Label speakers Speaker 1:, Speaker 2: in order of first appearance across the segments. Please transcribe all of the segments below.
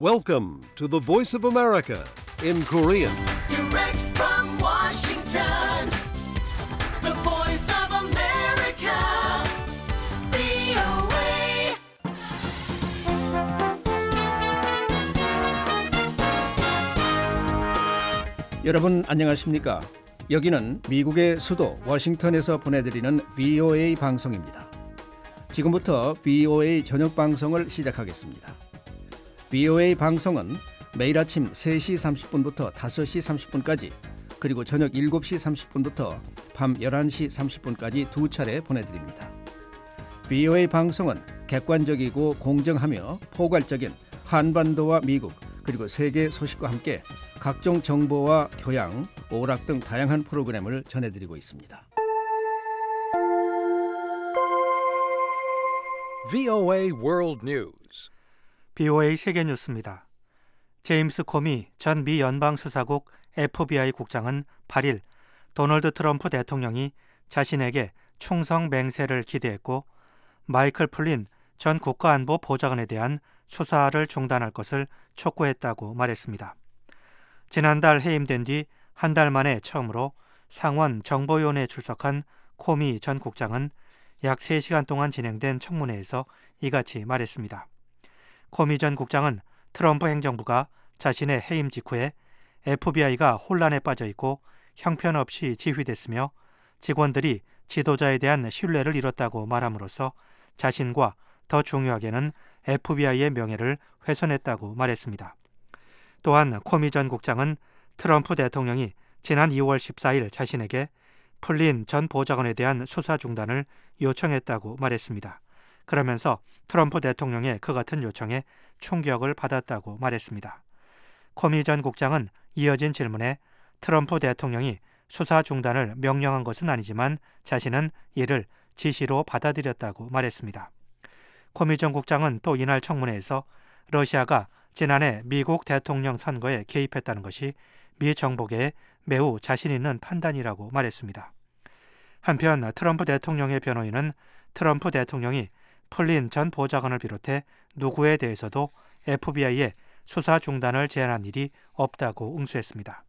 Speaker 1: Welcome to the Voice of America in Korean.
Speaker 2: Direct from Washington, the voice of America, VOA.
Speaker 3: 여러분 안녕하십니까? 여기는 미국의 수도 워싱턴에서 보내드리는 VOA 방송입니다. 지금부터 VOA 저녁 방송을 시작하겠습니다. VOA 방송은 매일 아침 3시 30분부터 5시 30분까지 그리고 저녁 7시 30분부터 밤 11시 30분까지 두 차례 보내드립니다. VOA 방송은 객관적이고 공정하며 포괄적인 한반도와 미국 그리고 세계 소식과 함께 각종 정보와 교양, 오락 등 다양한 프로그램을 전해드리고 있습니다.
Speaker 1: VOA World News.
Speaker 4: VOA 세계뉴스입니다. 제임스 코미 전 미 연방수사국 FBI 국장은 8일 도널드 트럼프 대통령이 자신에게 충성 맹세를 기대했고 마이클 플린 전 국가안보 보좌관에 대한 수사를 중단할 것을 촉구했다고 말했습니다. 지난달 해임된 뒤 한 달 만에 처음으로 상원 정보위원회에 출석한 코미 전 국장은 약 3시간 동안 진행된 청문회에서 이같이 말했습니다. 코미 전 국장은 트럼프 행정부가 자신의 해임 직후에 FBI가 혼란에 빠져 있고 형편없이 지휘됐으며 직원들이 지도자에 대한 신뢰를 잃었다고 말함으로써 자신과 더 중요하게는 FBI의 명예를 훼손했다고 말했습니다. 또한 코미 전 국장은 트럼프 대통령이 지난 2월 14일 자신에게 플린 전 보좌관에 대한 수사 중단을 요청했다고 말했습니다. 그러면서 트럼프 대통령의 그 같은 요청에 충격을 받았다고 말했습니다. 코미 전 국장은 이어진 질문에 트럼프 대통령이 수사 중단을 명령한 것은 아니지만 자신은 이를 지시로 받아들였다고 말했습니다. 코미 전 국장은 또 이날 청문회에서 러시아가 지난해 미국 대통령 선거에 개입했다는 것이 미 정보계에 매우 자신 있는 판단이라고 말했습니다. 한편 트럼프 대통령의 변호인은 트럼프 대통령이 플린 전 보좌관을 비롯해 누구에 대해서도 FBI에 수사 중단을 제안한 일이 없다고 응수했습니다.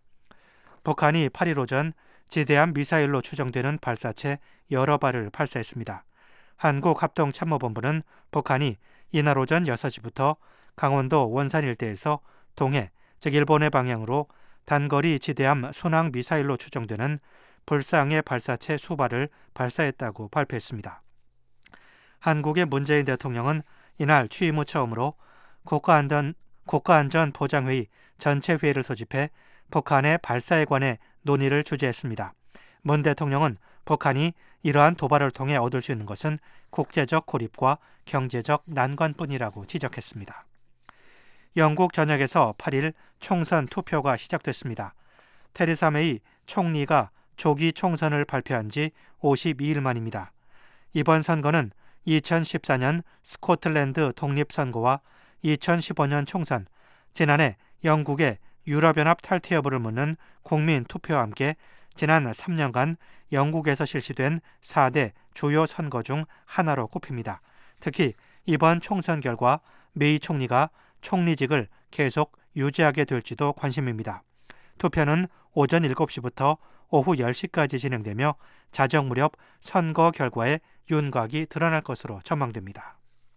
Speaker 4: 북한이 8일 오전 지대함 미사일로 추정되는 발사체 여러 발을 발사했습니다. 한국합동참모본부는 북한이 이날 오전 6시부터 강원도 원산 일대에서 동해, 즉 일본의 방향으로 단거리 지대함 순항 미사일로 추정되는 불상의 발사체 수발을 발사했다고 발표했습니다. 한국의 문재인 대통령은 이날 취임 후 처음으로 국가안전보장회의 전체 회의를 소집해 북한의 발사에 관해 논의를 주재했습니다. 문 대통령은 북한이 이러한 도발을 통해 얻을 수 있는 것은 국제적 고립과 경제적 난관뿐이라고 지적했습니다. 영국 전역에서 8일 총선 투표가 시작됐습니다. 테레사 메이 총리가 조기 총선을 발표한 지 52일 만입니다. 이번 선거는 2014년 스코틀랜드 독립선거와 2015년 총선, 지난해 영국의 유럽연합 탈퇴 여부를 묻는 국민 투표와 함께 지난 3년간 영국에서 실시된 4대 주요 선거 중 하나로 꼽힙니다. 특히 이번 총선 결과 메이 총리가 총리직을 계속 유지하게 될지도 관심입니다. 투표는 오전 7시부터 오후 10시까지 진행되며 자정 무렵 선거 결과에 윤곽이 드러날 것으로 전망됩니다.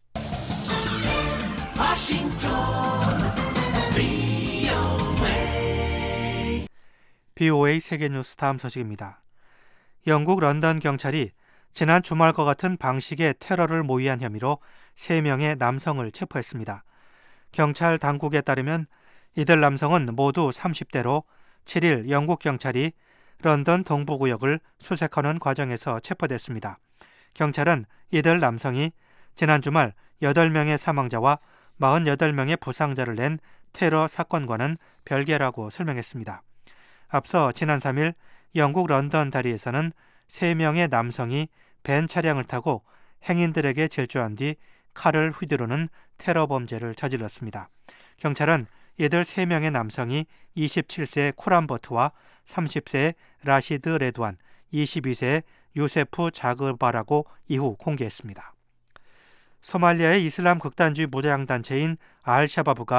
Speaker 4: VOA 세계뉴스 다음 소식입니다. 영국 런던 경찰이 지난 주말과 같은 방식의 테러를 모의한 혐의로 3명의 남성을 체포했습니다. 경찰 당국에 따르면 이들 남성은 모두 30대로 7일 영국 경찰이 런던 동부구역을 수색하는 과정에서 체포됐습니다. 경찰은 이들 남성이 지난 주말 8명의 사망자와 48명의 부상자를 낸 테러 사건과는 별개라고 설명했습니다. 앞서 지난 3일 영국 런던 다리에서는 3명의 남성이 벤 차량을 타고 행인들에게 질주한 뒤 칼을 휘두르는 테러 범죄를 저질렀습니다. 경찰은 이들 3명의 남성이 27세의 쿠란 버트와 30세의 라시드 레드완, 22세의 유세프 자그바라고 이후 공개했습니다. 소말리아의 이슬람 극단주의 무장단체인 알샤바브가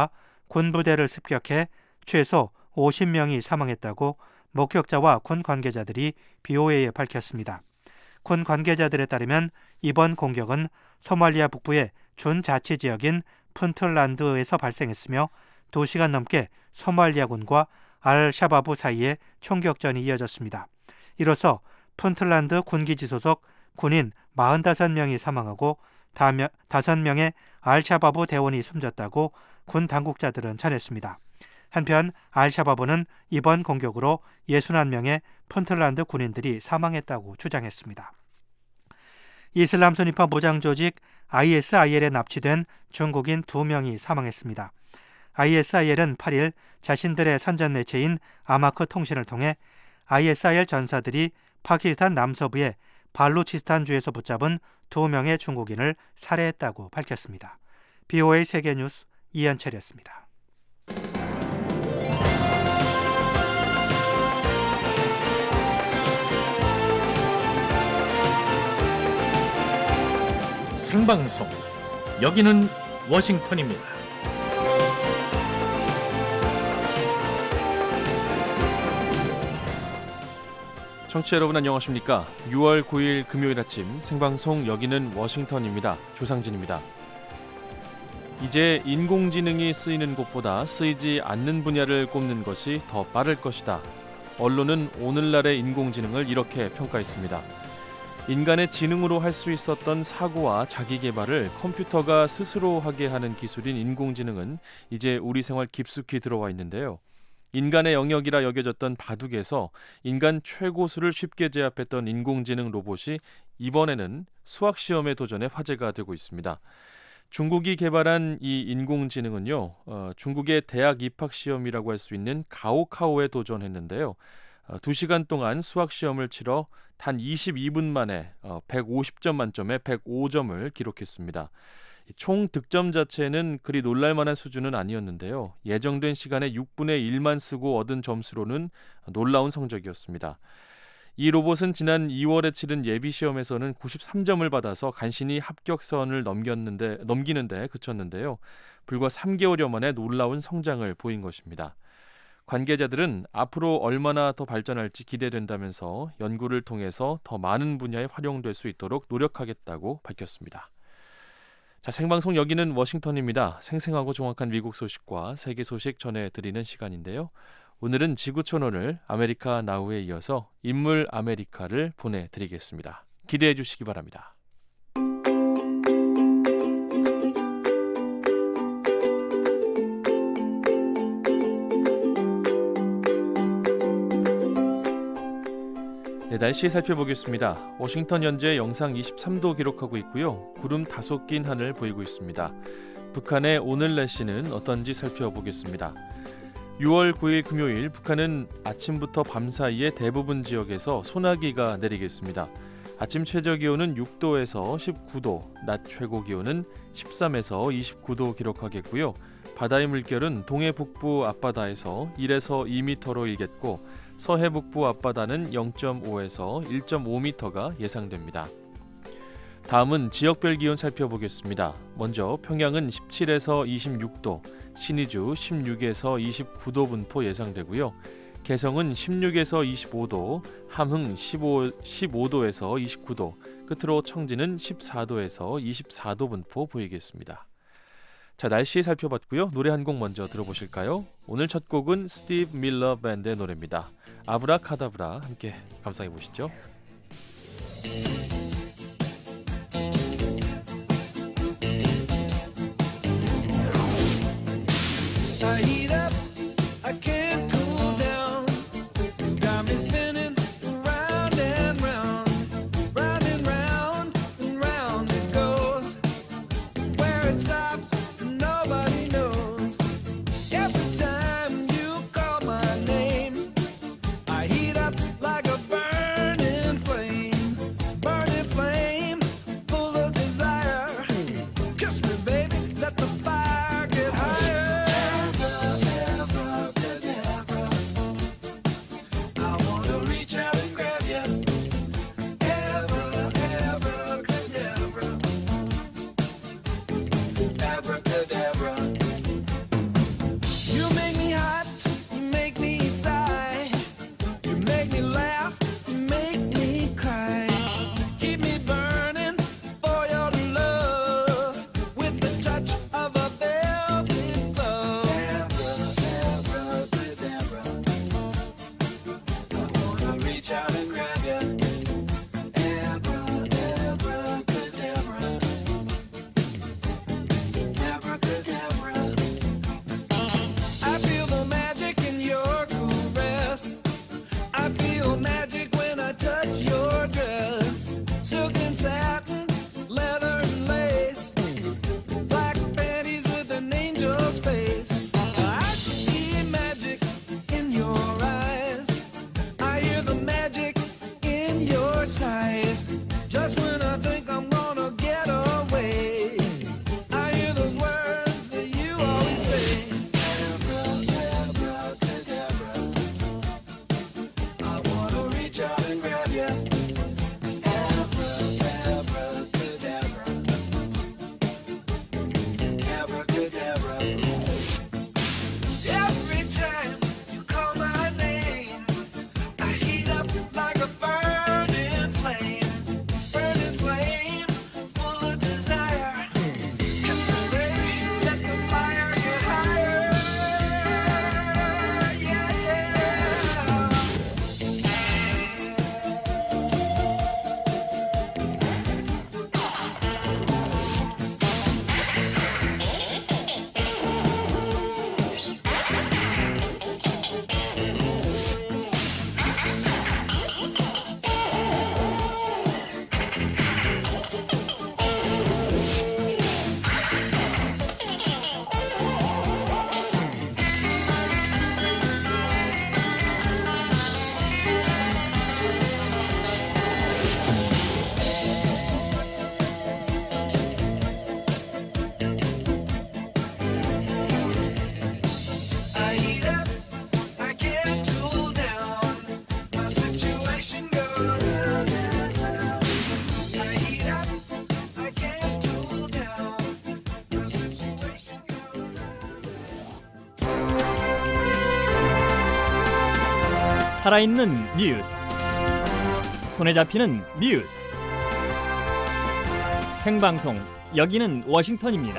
Speaker 4: 군부대를 습격해 최소 50명이 사망했다고 목격자와 군 관계자들이 BOA에 밝혔습니다. 군 관계자들에 따르면 이번 공격은 소말리아 북부의 준자치 지역인 푼틀란드에서 발생했으며 2시간 넘게 소말리아군과 알샤바브 사이에 총격전이 이어졌습니다. 이로써 푼틀란드 군기지 소속 군인 45명이 사망하고 5명의 알샤바브 대원이 숨졌다고 군 당국자들은 전했습니다. 한편 알샤바브는 이번 공격으로 61명의 푼틀란드 군인들이 사망했다고 주장했습니다. 이슬람 순위파 무장 조직 ISIL에 납치된 중국인 2명이 사망했습니다. ISIL은 8일 자신들의 선전 매체인 아마크 통신을 통해 ISIL 전사들이 파키스탄 남서부의 발루치스탄주에서 붙잡은 2명의 중국인을 살해했다고 밝혔습니다. BOA 세계뉴스 이현철이었습니다.
Speaker 5: 생방송 여기는 워싱턴입니다.
Speaker 6: 청취자 여러분 안녕하십니까? 6월 9일 금요일 아침 생방송 여기는 워싱턴입니다. 조상진입니다. 이제 인공지능이 쓰이는 곳보다 쓰이지 않는 분야를 꼽는 것이 더 빠를 것이다. 언론은 오늘날의 인공지능을 이렇게 평가했습니다. 인간의 지능으로 할 수 있었던 사고와 자기 개발을 컴퓨터가 스스로 하게 하는 기술인 인공지능은 이제 우리 생활 깊숙이 들어와 있는데요. 인간의 영역이라 여겨졌던 바둑에서 인간 최고수를 쉽게 제압했던 인공지능 로봇이 이번에는 수학시험에 도전해 화제가 되고 있습니다. 중국이 개발한 이 인공지능은요, 중국의 대학 입학시험이라고 할 수 있는 가오카오에 도전했는데요. 2시간 동안 수학시험을 치러 단 22분 만에 150점 만점에 105점을 기록했습니다. 총 득점 자체는 그리 놀랄만한 수준은 아니었는데요. 예정된 시간에 6분의 1만 쓰고 얻은 점수로는 놀라운 성적이었습니다. 이 로봇은 지난 2월에 치른 예비시험에서는 93점을 받아서 간신히 합격선을 넘기는데 그쳤는데요. 불과 3개월여 만에 놀라운 성장을 보인 것입니다. 관계자들은 앞으로 얼마나 더 발전할지 기대된다면서 연구를 통해서 더 많은 분야에 활용될 수 있도록 노력하겠다고 밝혔습니다. 자, 생방송 여기는 워싱턴입니다. 생생하고 정확한 미국 소식과 세계 소식 전해드리는 시간인데요. 오늘은 지구촌오늘 아메리카 나우에 이어서 인물 아메리카를 보내드리겠습니다. 기대해 주시기 바랍니다. 네, 날씨 살펴보겠습니다. 워싱턴 현재 영상 23도 기록하고 있고요. 구름 다소 낀 하늘 보이고 있습니다. 북한의 오늘 날씨는 어떤지 살펴보겠습니다. 6월 9일 금요일 북한은 아침부터 밤 사이에 대부분 지역에서 소나기가 내리겠습니다. 아침 최저기온은 6도에서 19도, 낮 최고기온은 13에서 29도 기록하겠고요. 바다의 물결은 동해 북부 앞바다에서 1에서 2m로 일겠고 서해 북부 앞바다는 0.5에서 1.5m가 예상됩니다. 다음은 지역별 기온 살펴보겠습니다. 먼저 평양은 17에서 26도, 신의주 16에서 29도 분포 예상되고요. 개성은 16에서 25도, 함흥 15도에서 29도, 끝으로 청진은 14도에서 24도 분포 보이겠습니다. 자, 날씨 살펴봤고요. 노래 한 곡 먼저 들어보실까요? 오늘 첫 곡은 스티브 밀러 밴드의 노래입니다. 아브라카다브라 함께 감상해 보시죠.
Speaker 7: Like a burning flame. 살아있는 뉴스, 손에 잡히는 뉴스, 생방송 여기는 워싱턴입니다.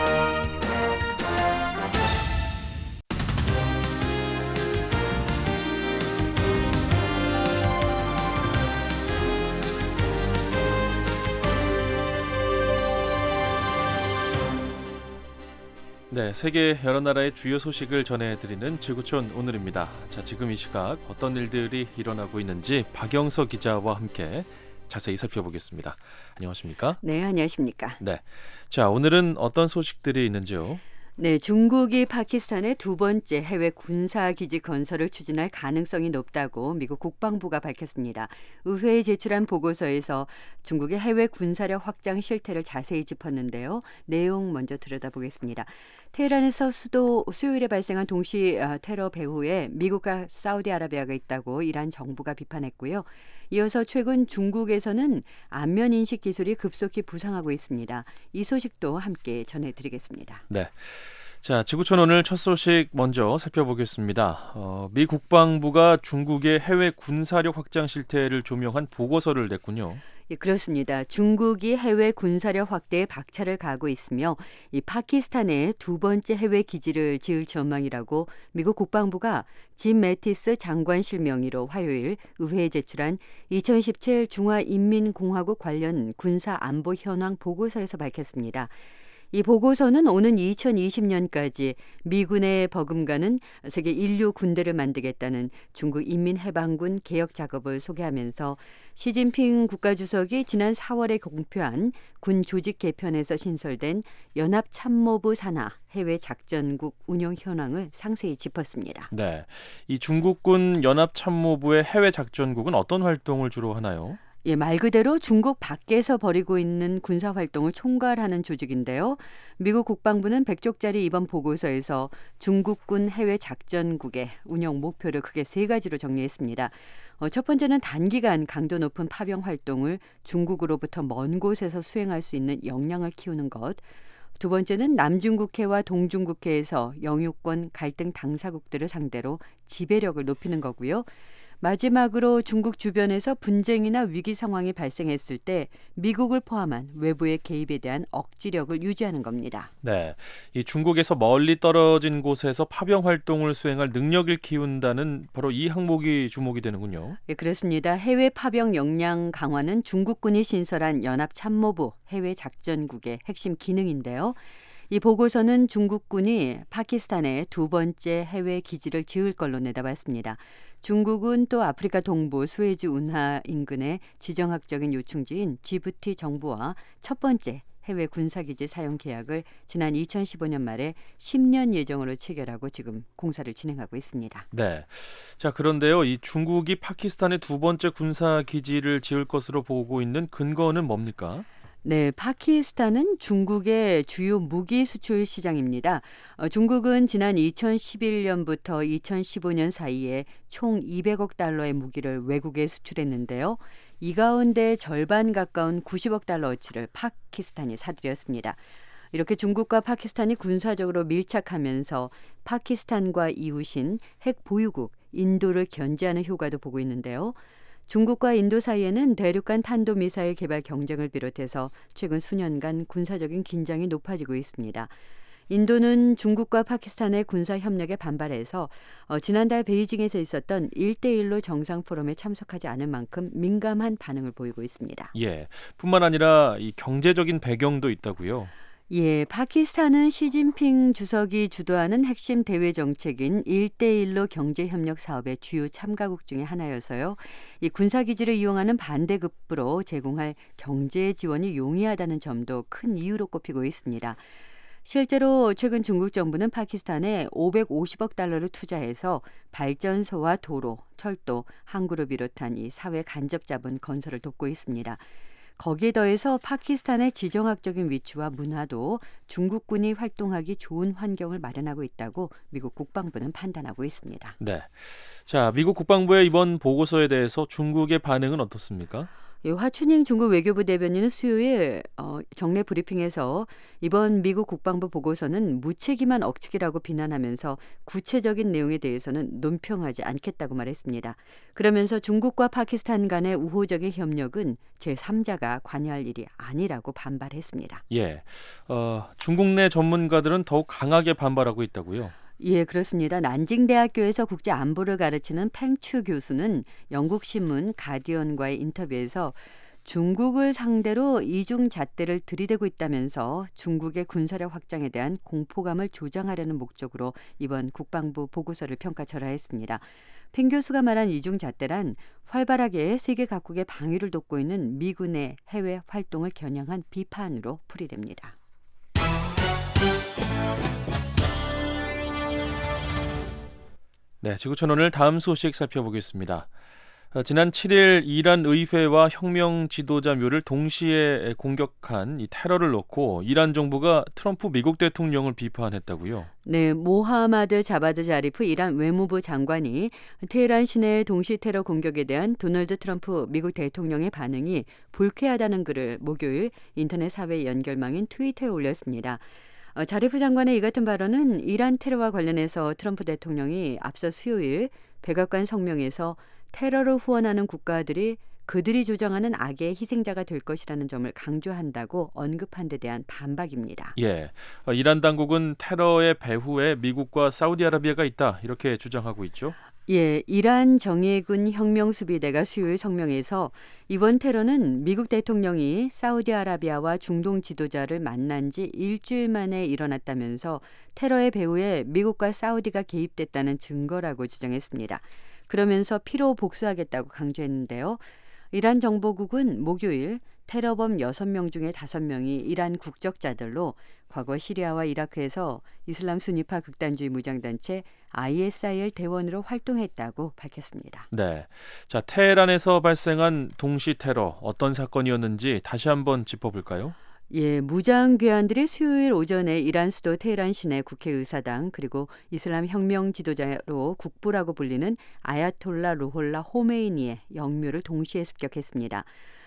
Speaker 6: 네, 세계 여러 나라의 주요 소식을 전해드리는 지구촌 오늘입니다. 자, 지금 이 시각 어떤 일들이 일어나고 있는지 박영서 기자와 함께 자세히 살펴보겠습니다. 안녕하십니까?
Speaker 8: 네, 안녕하십니까?
Speaker 6: 네, 자, 오늘은 어떤 소식들이 있는지요?
Speaker 8: 네, 중국이 파키스탄의 두 번째 해외 군사기지 건설을 추진할 가능성이 높다고 미국 국방부가 밝혔습니다. 의회에 제출한 보고서에서 중국의 해외 군사력 확장 실태를 자세히 짚었는데요. 내용 먼저 들여다보겠습니다. 테헤란에서 수요일에 발생한 동시 테러 배후에 미국과 사우디아라비아가 있다고 이란 정부가 비판했고요. 이어서 최근 중국에서는 안면 인식 기술이 급속히 부상하고 있습니다. 이 소식도 함께 전해드리겠습니다.
Speaker 6: 네. 자, 지구촌 오늘 첫 소식 먼저 살펴보겠습니다. 미 국방부가 중국의 해외 군사력 확장 실태를 조명한 보고서를 냈군요.
Speaker 8: 예, 그렇습니다. 중국이 해외 군사력 확대에 박차를 가하고 있으며 이 파키스탄에 두 번째 해외 기지를 지을 전망이라고 미국 국방부가 짐 매티스 장관실 명의로 화요일 의회에 제출한 2017 중화인민공화국 관련 군사 안보 현황 보고서에서 밝혔습니다. 이 보고서는 오는 2020년까지 미군에 버금가는 세계 인류 군대를 만들겠다는 중국 인민해방군 개혁 작업을 소개하면서 시진핑 국가주석이 지난 4월에 공표한 군 조직 개편에서 신설된 연합참모부 산하 해외 작전국 운영 현황을 상세히 짚었습니다.
Speaker 6: 네, 이 중국군 연합참모부의 해외 작전국은 어떤 활동을 주로 하나요?
Speaker 8: 예, 말 그대로 중국 밖에서 벌이고 있는 군사활동을 총괄하는 조직인데요. 미국 국방부는 100쪽짜리 이번 보고서에서 중국군 해외 작전국의 운영 목표를 크게 세 가지로 정리했습니다. 첫 번째는 단기간 강도 높은 파병 활동을 중국으로부터 먼 곳에서 수행할 수 있는 역량을 키우는 것. 두 번째는 남중국해와 동중국해에서 영유권 갈등 당사국들을 상대로 지배력을 높이는 거고요. 마지막으로 중국 주변에서 분쟁이나 위기 상황이 발생했을 때 미국을 포함한 외부의 개입에 대한 억지력을 유지하는 겁니다.
Speaker 6: 네, 이 중국에서 멀리 떨어진 곳에서 파병 활동을 수행할 능력을 키운다는 바로 이 항목이 주목이 되는군요.
Speaker 8: 네, 그렇습니다. 해외 파병 역량 강화는 중국군이 신설한 연합참모부 해외 작전국의 핵심 기능인데요. 이 보고서는 중국군이 파키스탄에 두 번째 해외 기지를 지을 걸로 내다봤습니다. 중국은 또 아프리카 동부 수에즈 운하 인근의 지정학적인 요충지인 지부티 정부와 첫 번째 해외 군사기지 사용 계약을 지난 2015년 말에 10년 예정으로 체결하고 지금 공사를 진행하고 있습니다.
Speaker 6: 네. 자, 그런데요, 이 중국이 파키스탄에 두 번째 군사기지를 지을 것으로 보고 있는 근거는 뭡니까?
Speaker 8: 네, 파키스탄은 중국의 주요 무기 수출 시장입니다. 중국은 지난 2011년부터 2015년 사이에 총 200억 달러의 무기를 외국에 수출했는데요. 이 가운데 절반 가까운 90억 달러어치를 파키스탄이 사들였습니다. 이렇게 중국과 파키스탄이 군사적으로 밀착하면서 파키스탄과 이웃인 핵 보유국 인도를 견제하는 효과도 보고 있는데요. 중국과 인도 사이에는 대륙간 탄도미사일 개발 경쟁을 비롯해서 최근 수년간 군사적인 긴장이 높아지고 있습니다. 인도는 중국과 파키스탄의 군사 협력에 반발해서 지난달 베이징에서 있었던 1대1로 정상 포럼에 참석하지 않을 만큼 민감한 반응을 보이고 있습니다.
Speaker 6: 예, 뿐만 아니라 이 경제적인 배경도 있다고요.
Speaker 8: 예, 파키스탄은 시진핑 주석이 주도하는 핵심 대외 정책인 1대1로 경제협력 사업의 주요 참가국 중에 하나여서요. 이 군사기지를 이용하는 반대급부로 제공할 경제 지원이 용이하다는 점도 큰 이유로 꼽히고 있습니다. 실제로 최근 중국 정부는 파키스탄에 550억 달러를 투자해서 발전소와 도로, 철도, 항구를 비롯한 이 사회 간접 자본 건설을 돕고 있습니다. 거기에 더해서 파키스탄의 지정학적인 위치와 문화도 중국군이 활동하기 좋은 환경을 마련하고 있다고 미국 국방부는 판단하고 있습니다.
Speaker 6: 네. 자, 미국 국방부의 이번 보고서에 대해서 중국의 반응은 어떻습니까?
Speaker 8: 화춘잉 중국 외교부 대변인은 수요일 정례 브리핑에서 이번 미국 국방부 보고서는 무책임한 억측이라고 비난하면서 구체적인 내용에 대해서는 논평하지 않겠다고 말했습니다. 그러면서 중국과 파키스탄 간의 우호적인 협력은 제3자가 관여할 일이 아니라고 반발했습니다.
Speaker 6: 예, 중국 내 전문가들은 더욱 강하게 반발하고 있다고요?
Speaker 8: 예, 그렇습니다. 난징대학교에서 국제안보를 가르치는 팽추 교수는 영국 신문 가디언과의 인터뷰에서 중국을 상대로 이중 잣대를 들이대고 있다면서 중국의 군사력 확장에 대한 공포감을 조장하려는 목적으로 이번 국방부 보고서를 평가절하했습니다. 팽 교수가 말한 이중 잣대란 활발하게 세계 각국의 방위를 돕고 있는 미군의 해외 활동을 겨냥한 비판으로 풀이됩니다.
Speaker 6: 네, 지구촌 오늘 다음 소식 살펴보겠습니다. 지난 7일 이란 의회와 혁명 지도자 묘를 동시에 공격한 이 테러를 놓고 이란 정부가 트럼프 미국 대통령을 비판했다고요?
Speaker 8: 네, 모하마드 자바드 자리프 이란 외무부 장관이 테헤란 시내 동시 테러 공격에 대한 도널드 트럼프 미국 대통령의 반응이 불쾌하다는 글을 목요일 인터넷 사회 연결망인 트위터에 올렸습니다. 자리프 장관의 이 같은 발언은 이란 테러와 관련해서 트럼프 대통령이 앞서 수요일 백악관 성명에서 테러를 후원하는 국가들이 그들이 주장하는 악의 희생자가 될 것이라는 점을 강조한다고 언급한 데 대한 반박입니다.
Speaker 6: 예, 이란 당국은 테러의 배후에 미국과 사우디아라비아가 있다 이렇게 주장하고 있죠?
Speaker 8: 예, 이란 정예군 혁명수비대가 수요일 성명에서 이번 테러는 미국 대통령이 사우디아라비아와 중동 지도자를 만난 지 일주일 만에 일어났다면서 테러의 배후에 미국과 사우디가 개입됐다는 증거라고 주장했습니다. 그러면서 피로 복수하겠다고 강조했는데요. 이란 정보국은 목요일 테러범 6명 중에 5명이 이란 국적자들로 과거 시리아와 이라크에서 이슬람 순위파 극단주의 무장단체 ISIL 대원으로 활동했다고 밝혔습니다.
Speaker 6: 네, 자 테헤란에서 발생한 동시 테러 어떤 사건이었는지 다시 한번 짚어볼까요?
Speaker 8: 예, 무장 괴한들이 수요일 오전에 이란 수도 테헤란 시내 국회의사당 그리고 이슬람 혁명 지도자로 국부라고 불리는 아야톨라 루홀라 호메이니의 영묘를 동시에 습격했습니다.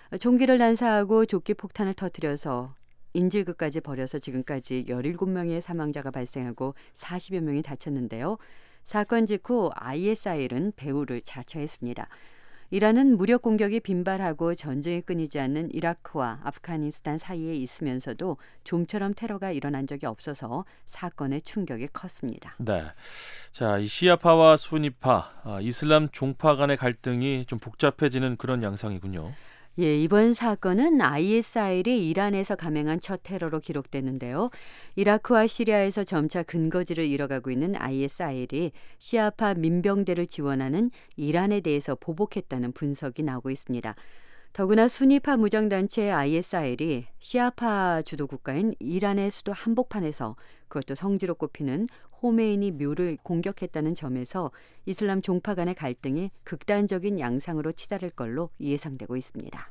Speaker 8: 총기를 난사하고 조끼 폭탄을 터뜨려서 인질극까지 벌여서 지금까지 17명의 사망자가 발생하고 40여 명이 다쳤는데요. 사건 직후 ISIL은 배후를 자처했습니다. 이란은 무력 공격이 빈발하고 전쟁이 끊이지 않는 이라크와 아프가니스탄 사이에 있으면서도 좀처럼 테러가 일어난 적이 없어서 사건의 충격이 컸습니다.
Speaker 6: 네, 자, 이 시아파와 수니파, 이슬람 종파 간의 갈등이 좀 복잡해지는 그런 양상이군요.
Speaker 8: 예, 이번 사건은 ISIL이 이란에서 감행한 첫 테러로 기록됐는데요. 이라크와 시리아에서 점차 근거지를 잃어가고 있는 ISIL이 시아파 민병대를 지원하는 이란에 대해서 보복했다는 분석이 나오고 있습니다. 더구나 수니파 무장단체 ISIL이 시아파 주도 국가인 이란의 수도 한복판에서 그것도 성지로 꼽히는 호메이니 묘를 공격했다는 점에서 이슬람 종파 간의 갈등이 극단적인 양상으로 치달을 걸로 예상되고 있습니다.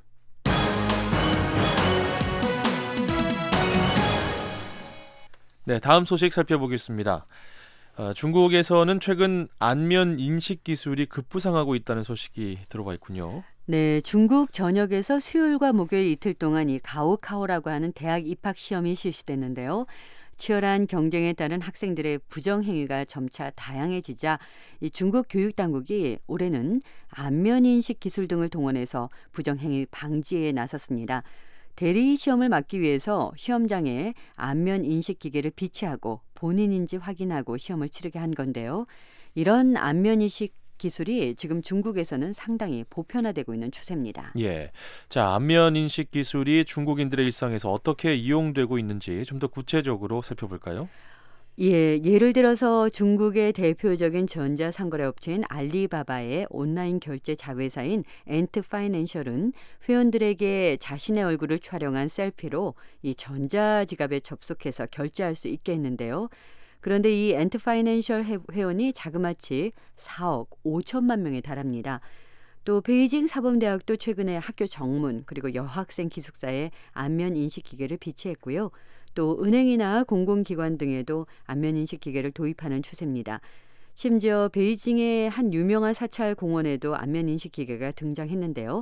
Speaker 6: 네, 다음 소식 살펴보겠습니다. 중국에서는 최근 안면 인식 기술이 급부상하고 있다는 소식이 들어와 있군요.
Speaker 8: 네, 중국 전역에서 수요일과 목요일 이틀 동안 이 가오카오라고 하는 대학 입학 시험이 실시됐는데요. 치열한 경쟁에 따른 학생들의 부정행위가 점차 다양해지자 이 중국 교육당국이 올해는 안면인식 기술 등을 동원해서 부정행위 방지에 나섰습니다. 대리 시험을 막기 위해서 시험장에 안면인식 기계를 비치하고 본인인지 확인하고 시험을 치르게 한 건데요. 이런 안면인식 기술이 지금 중국에서는 상당히 보편화되고 있는 추세입니다.
Speaker 6: 예, 자 안면 인식 기술이 중국인들의 일상에서 어떻게 이용되고 있는지 좀 더 구체적으로 살펴볼까요?
Speaker 8: 예, 예를 들어서 중국의 대표적인 전자상거래 업체인 알리바바의 온라인 결제 자회사인 엔트파이낸셜은 회원들에게 자신의 얼굴을 촬영한 셀피로 이 전자지갑에 접속해서 결제할 수 있게 했는데요. 그런데 이 엔트파이낸셜 회원이 자그마치 4억 5천만 명에 달합니다. 또 베이징 사범대학도 최근에 학교 정문 그리고 여학생 기숙사에 안면 인식 기계를 비치했고요. 또 은행이나 공공기관 등에도 안면 인식 기계를 도입하는 추세입니다. 심지어 베이징의 한 유명한 사찰 공원에도 안면 인식 기계가 등장했는데요.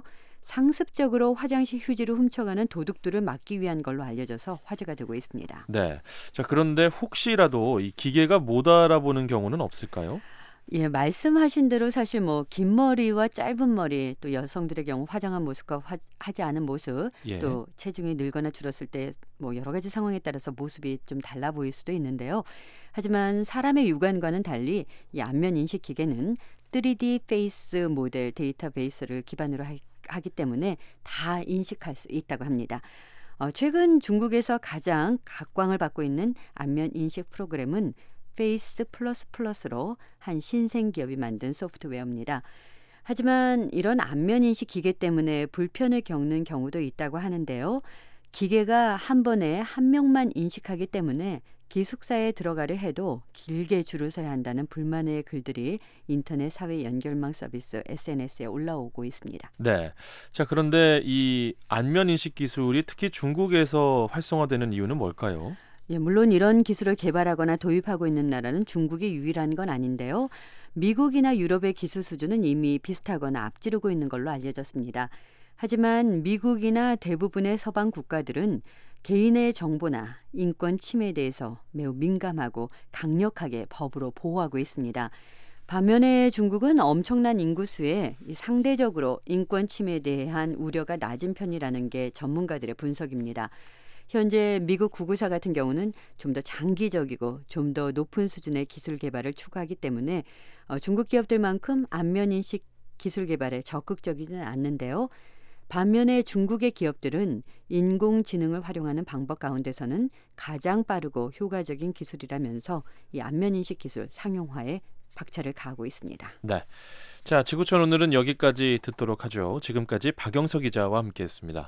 Speaker 8: 상습적으로 화장실 휴지를 훔쳐가는 도둑들을 막기 위한 걸로 알려져서 화제가 되고 있습니다.
Speaker 6: 네. 자, 그런데 혹시라도 이 기계가 못 알아보는 경우는 없을까요?
Speaker 8: 예, 말씀하신 대로 사실 뭐 긴 머리와 짧은 머리, 또 여성들의 경우 화장한 모습과 하지 않은 모습,
Speaker 6: 예.
Speaker 8: 또 체중이 늘거나 줄었을 때 뭐 여러 가지 상황에 따라서 모습이 좀 달라 보일 수도 있는데요. 하지만 사람의 육안과는 달리 이 안면 인식 기계는 3D 페이스 모델 데이터베이스를 기반으로 하기 때문에 다 인식할 수 있다고 합니다. 최근 중국에서 가장 각광을 받고 있는 안면 인식 프로그램은 페이스 플러스로 한 신생 기업이 만든 소프트웨어입니다. 하지만 이런 안면 인식 기계 때문에 불편을 겪는 경우도 있다고 하는데요. 기계가 한 번에 한 명만 인식하기 때문에 기숙사에 들어가려 해도 길게 줄을 서야 한다는 불만의 글들이 인터넷 사회 연결망 서비스 SNS에 올라오고 있습니다.
Speaker 6: 네. 자, 그런데 이 안면 인식 기술이 특히 중국에서 활성화되는 이유는 뭘까요?
Speaker 8: 예, 물론 이런 기술을 개발하거나 도입하고 있는 나라는 중국이 유일한 건 아닌데요. 미국이나 유럽의 기술 수준은 이미 비슷하거나 앞지르고 있는 걸로 알려졌습니다. 하지만 미국이나 대부분의 서방 국가들은 개인의 정보나 인권 침해에 대해서 매우 민감하고 강력하게 법으로 보호하고 있습니다. 반면에 중국은 엄청난 인구수에 상대적으로 인권 침해에 대한 우려가 낮은 편이라는 게 전문가들의 분석입니다. 현재 미국 구구사 같은 경우는 좀 더 장기적이고 좀 더 높은 수준의 기술 개발을 추구하기 때문에 중국 기업들만큼 안면인식 기술 개발에 적극적이지는 않는데요. 반면에 중국의 기업들은 인공지능을 활용하는 방법 가운데서는 가장 빠르고 효과적인 기술이라면서 이 안면인식 기술 상용화에 박차를 가하고 있습니다.
Speaker 6: 네. 자, 지구촌 오늘은 여기까지 듣도록 하죠. 지금까지 박영석 기자와 함께했습니다.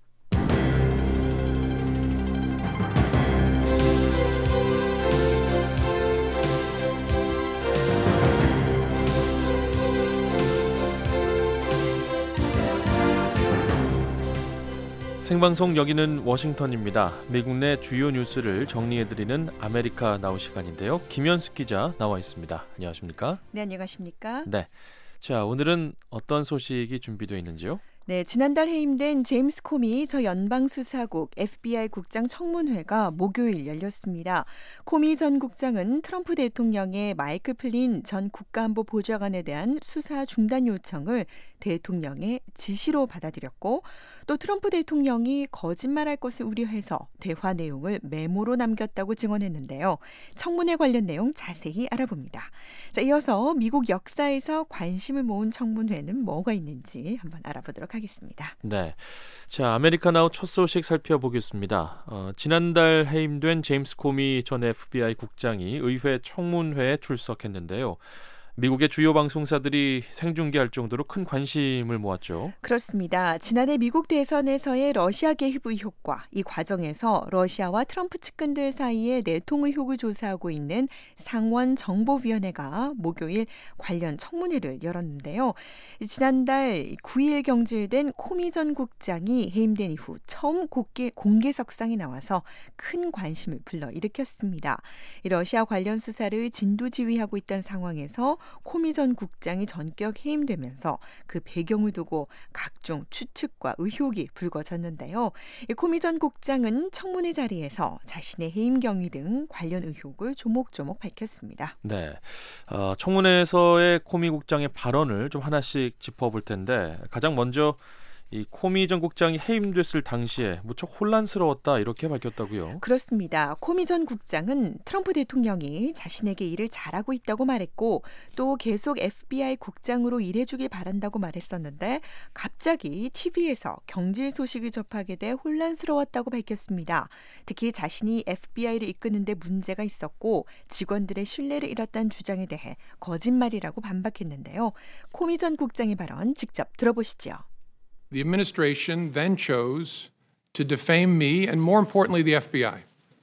Speaker 6: 생방송 여기는 워싱턴입니다. 미국 내 주요 뉴스를 정리해드리는 아메리카 나우 시간인데요. 김현숙 기자 나와 있습니다. 안녕하십니까?
Speaker 9: 네, 안녕하십니까?
Speaker 6: 네. 자, 오늘은 어떤 소식이 준비되어 있는지요?
Speaker 9: 네, 지난달 해임된 제임스 코미 저 연방수사국 FBI 국장 청문회가 목요일 열렸습니다. 코미 전 국장은 트럼프 대통령의 마이클 플린 전 국가안보 보좌관에 대한 수사 중단 요청을 대통령의 지시로 받아들였고 또 트럼프 대통령이 거짓말할 것을 우려해서 대화 내용을 메모로 남겼다고 증언했는데요. 청문회 관련 내용 자세히 알아봅니다. 자, 이어서 미국 역사에서 관심을 모은 청문회는 뭐가 있는지 한번 알아보도록 하겠습니다.
Speaker 6: 네, 자, 아메리카 나우 첫 소식 살펴보겠습니다. 지난달 해임된 제임스 코미 전 FBI 국장이 의회 청문회에 출석했는데요. 미국의 주요 방송사들이 생중계할 정도로 큰 관심을 모았죠.
Speaker 9: 그렇습니다. 지난해 미국 대선에서의 러시아 개입 의혹과 이 과정에서 러시아와 트럼프 측근들 사이의 내통 의혹을 조사하고 있는 상원정보위원회가 목요일 관련 청문회를 열었는데요. 지난달 9일 경질된 코미 전 국장이 해임된 이후 처음 공개석상에 나와서 큰 관심을 불러일으켰습니다. 러시아 관련 수사를 진두지휘하고 있던 상황에서 코미 전 국장이 전격 해임되면서 그 배경을 두고 각종 추측과 의혹이 불거졌는데요. 코미 전 국장은 청문회 자리에서 자신의 해임 경위 등 관련 의혹을 조목조목 밝혔습니다.
Speaker 6: 네, 청문회에서의 코미 국장의 발언을 좀 하나씩 짚어볼 텐데 가장 먼저 이 코미 전 국장이 해임됐을 당시에 무척 혼란스러웠다 이렇게 밝혔다고요?
Speaker 9: 그렇습니다. 코미 전 국장은 트럼프 대통령이 자신에게 일을 잘하고 있다고 말했고 또 계속 FBI 국장으로 일해주길 바란다고 말했었는데 갑자기 TV에서 경질 소식을 접하게 돼 혼란스러웠다고 밝혔습니다. 특히 자신이 FBI를 이끄는 데 문제가 있었고 직원들의 신뢰를 잃었다는 주장에 대해 거짓말이라고 반박했는데요. 코미 전 국장의 발언 직접 들어보시죠.
Speaker 10: The administration then chose to defame me and, more importantly, the FBI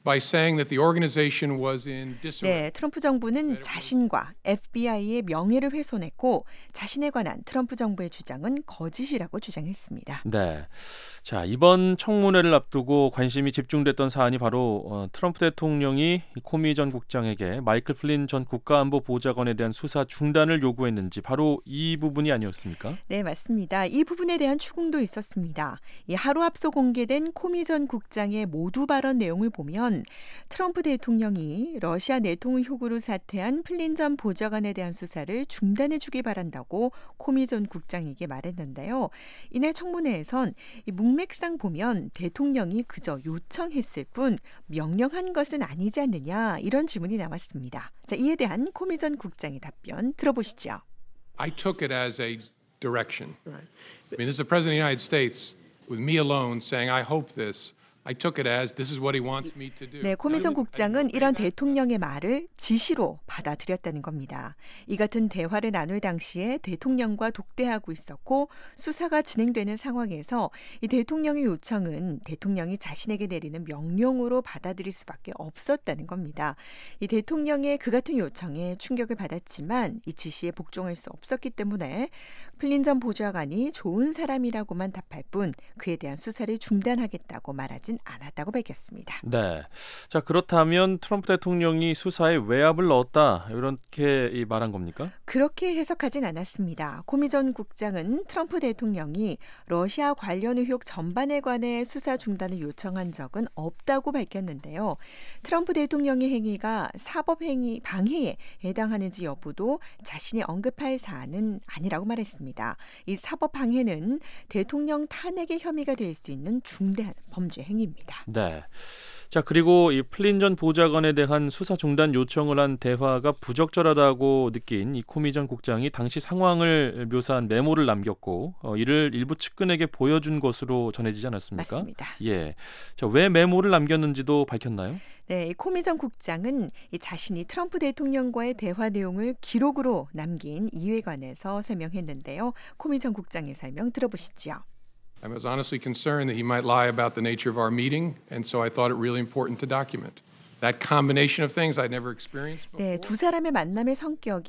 Speaker 10: by saying that the organization was in disarray.
Speaker 9: 네, 트럼프 정부는 자신과 FBI의 명예를 훼손했고 자신에 관한 트럼프 정부의 주장은 거짓이라고 주장했습니다.
Speaker 6: 네. 자, 이번 청문회를 앞두고 관심이 집중됐던 사안이 바로 트럼프 대통령이 코미 전 국장에게 마이클 플린 전 국가안보보좌관에 대한 수사 중단을 요구했는지 바로 이 부분이 아니었습니까?
Speaker 9: 네, 맞습니다. 이 부분에 대한 추궁도 있었습니다. 이 하루 앞서 공개된 코미 전 국장의 모두 발언 내용을 보면 트럼프 대통령이 러시아 내통의 효구로 사퇴한 플린 전 보좌관에 대한 수사를 중단해 주길 바란다고 코미 전 국장에게 말했는데요. 이날 청문회에선 이 맥상 보면 대통령이 그저 요청했을 뿐 명령한 것은 아니지 않느냐 이런 질문이 나왔습니다. 자, 이에 대한 코미 전 국장의 답변 들어보시죠.
Speaker 10: I took it as a direction. I mean, this is the President of the United States with me alone saying, I hope this. I took it as this is what he wants me to do.
Speaker 9: 네, 코미 전 국장은 이런 대통령의 말을 지시로 받아들였다는 겁니다. 이 같은 대화를 나눌 당시에 대통령과 독대하고 있었고 수사가 진행되는 상황에서 이 대통령의 요청은 대통령이 자신에게 내리는 명령으로 받아들일 수밖에 없었다는 겁니다. 이 대통령의 그 같은 요청에 충격을 받았지만 이 지시에 복종할 수 없었기 때문에 플린 전 보좌관이 좋은 사람이라고만 답할 뿐 그에 대한 수사를 중단하겠다고 말하진 않았다고 밝혔습니다.
Speaker 6: 네. 자, 그렇다면 트럼프 대통령이 수사에 외압을 넣었다 이렇게 말한 겁니까?
Speaker 9: 그렇게 해석하진 않았습니다. 코미 전 국장은 트럼프 대통령이 러시아 관련 의혹 전반에 관해 수사 중단을 요청한 적은 없다고 밝혔는데요. 트럼프 대통령의 행위가 사법행위 방해에 해당하는지 여부도 자신이 언급할 사안은 아니라고 말했습니다. 이 사법 방해는 대통령 탄핵의 혐의가 될 수 있는 중대한 범죄 행위입니다.
Speaker 6: 네. 자, 그리고 이 플린 전 보좌관에 대한 수사 중단 요청을 한 대화가 부적절하다고 느낀 이 코미 전 국장이 당시 상황을 묘사한 메모를 남겼고 이를 일부 측근에게 보여준 것으로 전해지지 않았습니까?
Speaker 9: 맞습니다.
Speaker 6: 예. 자, 왜 메모를 남겼는지도 밝혔나요?
Speaker 9: 네, 코미 전 국장은 이 자신이 트럼프 대통령과의 대화 내용을 기록으로 남긴 이유에 관해서 설명했는데요. 코미 전 국장의 설명 들어보시죠.
Speaker 10: I was honestly concerned that he might lie about the nature of our meeting, and so I thought it really important to document. That combination of things I'd never experienced before.
Speaker 9: 네, 두 사람의 만남의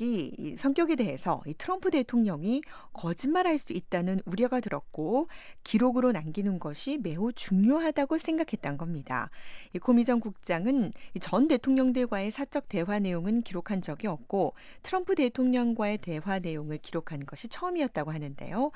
Speaker 9: 성격에 대해서 이 트럼프 대통령이 거짓말할 수 있다는 우려가 들었고 기록으로 남기는 것이 매우 중요하다고 생각했던 겁니다. 이 코미 전 국장은 전 대통령들과의 사적 대화 내용은 기록한 적이 없고 트럼프 대통령과의 대화 내용을 기록한 것이 처음이었다고 하는데요.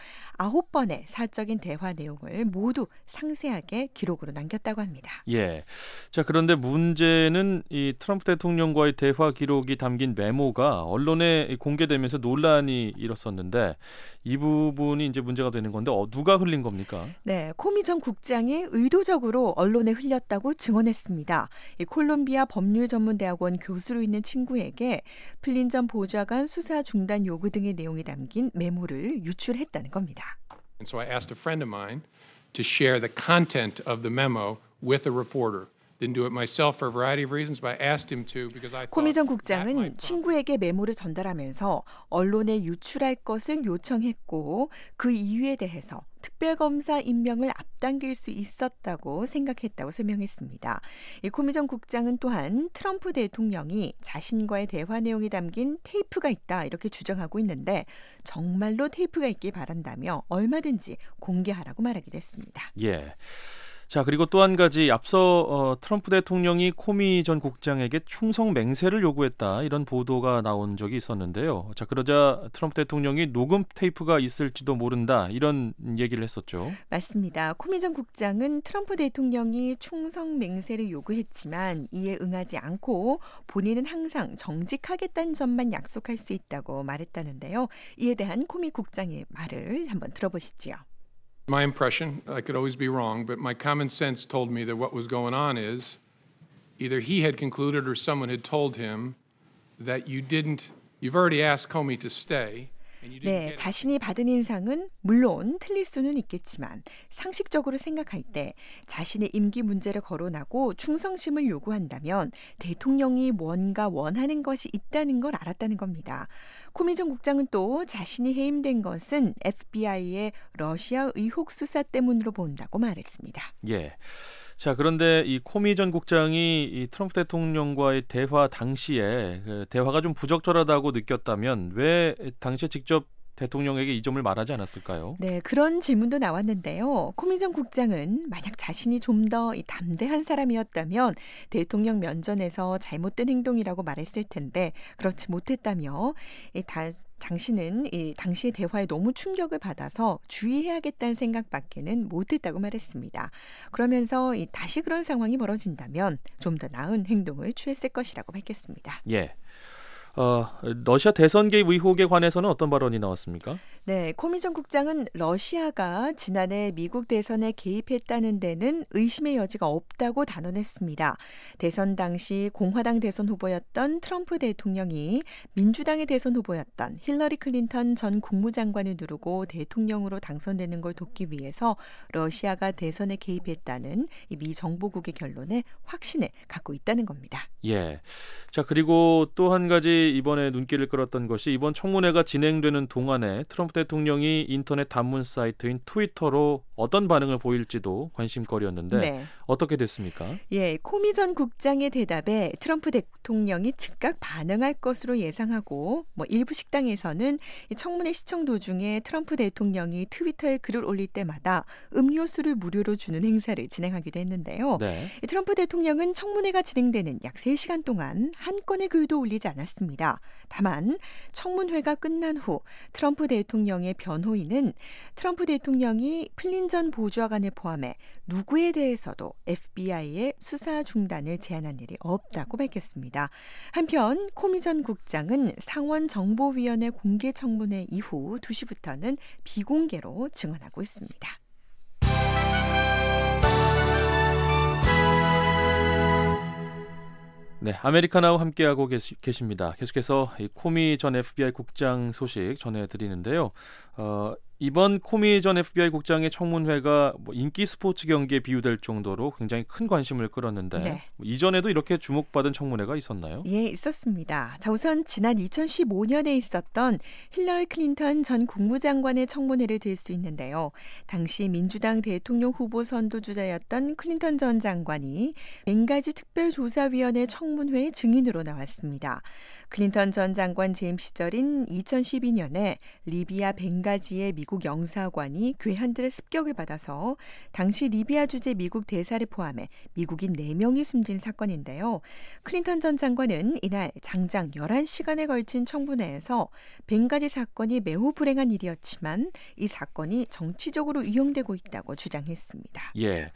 Speaker 9: 9번의 사적인 대화 내용을 모두 상세하게 기록으로 남겼다고 합니다.
Speaker 6: 예. 자, 그런데 문제는 이 트럼프 대통령과의 대화 기록이 담긴 메모가 언론에 공개되면서 논란이 일었었는데 이 부분이 이제 문제가 되는 건데 누가 흘린 겁니까?
Speaker 9: 네, 코미 전 국장이 의도적으로 언론에 흘렸다고 증언했습니다. 이 콜롬비아 법률전문대학원 교수로 있는 친구에게 플린 전 보좌관 수사 중단 요구 등의 내용이 담긴 메모를 유출했다는 겁니다.
Speaker 10: And so I asked a friend of mine to share the content of the memo with a reporter. Didn't do it myself for a variety of reasons, but I asked him to because I thought
Speaker 9: 코미 전
Speaker 10: that
Speaker 9: 국장은
Speaker 10: might
Speaker 9: 친구에게 메모를 전달하면서 언론에 유출할 것을 요청했고 그 이유에 대해서 특별검사 임명을 앞당길 수 있었다고 생각했다고 설명했습니다. 이 코미 전 국장은 또한 트럼프 대통령이 자신과의 대화 내용이 담긴 테이프가 있다 이렇게 주장하고 있는데 정말로 테이프가 있길 바란다며 얼마든지 공개하라고 말하기도 했습니다.
Speaker 6: 예. 자, 그리고 또 한 가지 앞서 트럼프 대통령이 코미 전 국장에게 충성 맹세를 요구했다 이런 보도가 나온 적이 있었는데요. 자, 그러자 트럼프 대통령이 녹음 테이프가 있을지도 모른다 이런 얘기를 했었죠.
Speaker 9: 맞습니다. 코미 전 국장은 트럼프 대통령이 충성 맹세를 요구했지만 이에 응하지 않고 본인은 항상 정직하겠다는 점만 약속할 수 있다고 말했다는데요. 이에 대한 코미 국장의 말을 한번 들어보시죠.
Speaker 10: My impression, I could always be wrong, but my common sense told me that what was going on is either he had concluded or someone had told him that you've already asked Comey to stay.
Speaker 9: 네, 자신이 받은 인상은 물론 틀릴 수는 있겠지만 상식적으로 생각할 때 자신의 임기 문제를 거론하고 충성심을 요구한다면 대통령이 뭔가 원하는 것이 있다는 걸 알았다는 겁니다. 코미 전 국장은 또 자신이 해임된 것은 FBI의 러시아 의혹 수사 때문으로 본다고 말했습니다.
Speaker 6: 예. 자, 그런데 이 코미 전 국장이 이 트럼프 대통령과의 대화 당시에 그 대화가 좀 부적절하다고 느꼈다면 왜 당시에 직접 대통령에게 이 점을 말하지 않았을까요?
Speaker 9: 네, 그런 질문도 나왔는데요. 코미 전 국장은 만약 자신이 좀 더 담대한 사람이었다면 대통령 면전에서 잘못된 행동이라고 말했을 텐데 그렇지 못했다며 당신은 이 당시의 대화에 너무 충격을 받아서 주의해야겠다는 생각밖에는 못했다고 말했습니다. 그러면서 다시 그런 상황이 벌어진다면 좀 더 나은 행동을 취했을 것이라고 밝혔습니다.
Speaker 6: 예. 러시아 대선 개입 의혹에 관해서는 어떤 발언이 나왔습니까?
Speaker 9: 네, 코미 전 국장은 러시아가 지난해 미국 대선에 개입했다는 데는 의심의 여지가 없다고 단언했습니다. 대선 당시 공화당 대선 후보였던 트럼프 대통령이 민주당의 대선 후보였던 힐러리 클린턴 전 국무장관을 누르고 대통령으로 당선되는 걸 돕기 위해서 러시아가 대선에 개입했다는 미 정보국의 결론에 확신을 갖고 있다는 겁니다.
Speaker 6: 예. 자, 그리고 또 한 가지 이번에 눈길을 끌었던 것이 이번 청문회가 진행되는 동안에 트럼프 대통령이 인터넷 단문 사이트인 트위터로 어떤 반응을 보일지도 관심거리였는데 네. 어떻게 됐습니까?
Speaker 9: 예, 코미 전 국장의 대답에 트럼프 대통령이 즉각 반응할 것으로 예상하고 일부 식당에서는 청문회 시청 도중에 트럼프 대통령이 트위터에 글을 올릴 때마다 음료수를 무료로 주는 행사를 진행하기도 했는데요. 네. 트럼프 대통령은 청문회가 진행되는 약 3시간 동안 한 건의 글도 올리지 않았습니다. 다만 청문회가 끝난 후 트럼프 대통령의 변호인은 트럼프 대통령이 필린 전 보좌관을 포함해 누구에 대해서도 FBI의 수사 중단을 제안한 일이 없다고 밝혔습니다. 한편 코미 전 국장은 상원정보위원회 공개 청문회 이후 2시부터는 비공개로 증언하고 있습니다.
Speaker 6: 네, 아메리카나와 함께하고 계십니다. 계속해서 이 코미 전 FBI 국장 소식 전해드리는데요. 이번 코미 전 FBI 국장의 청문회가 인기 스포츠 경기에 비유될 정도로 굉장히 큰 관심을 끌었는데 네. 이전에도 이렇게 주목받은 청문회가 있었나요?
Speaker 9: 예, 있었습니다. 자, 우선 지난 2015년에 있었던 힐러리 클린턴 전 국무장관의 청문회를 들 수 있는데요. 당시 민주당 대통령 후보 선두주자였던 클린턴 전 장관이 벵가지 특별조사위원회 청문회의 증인으로 나왔습니다. 클린턴 전 장관 재임 시절인 2012년에 리비아 벵가지의 미국 영사관이 괴한들의 습격을 받아서 당시 리비아 주재 미국 대사를 포함해 미국인 4명이 숨진 사건인데요. 클린턴 전 장관은 이날 장장 11시간에 걸친 청문회에서 벵가지 사건이 매우 불행한 일이었지만 이 사건이 정치적으로 이용되고 있다고 주장했습니다.
Speaker 6: 예,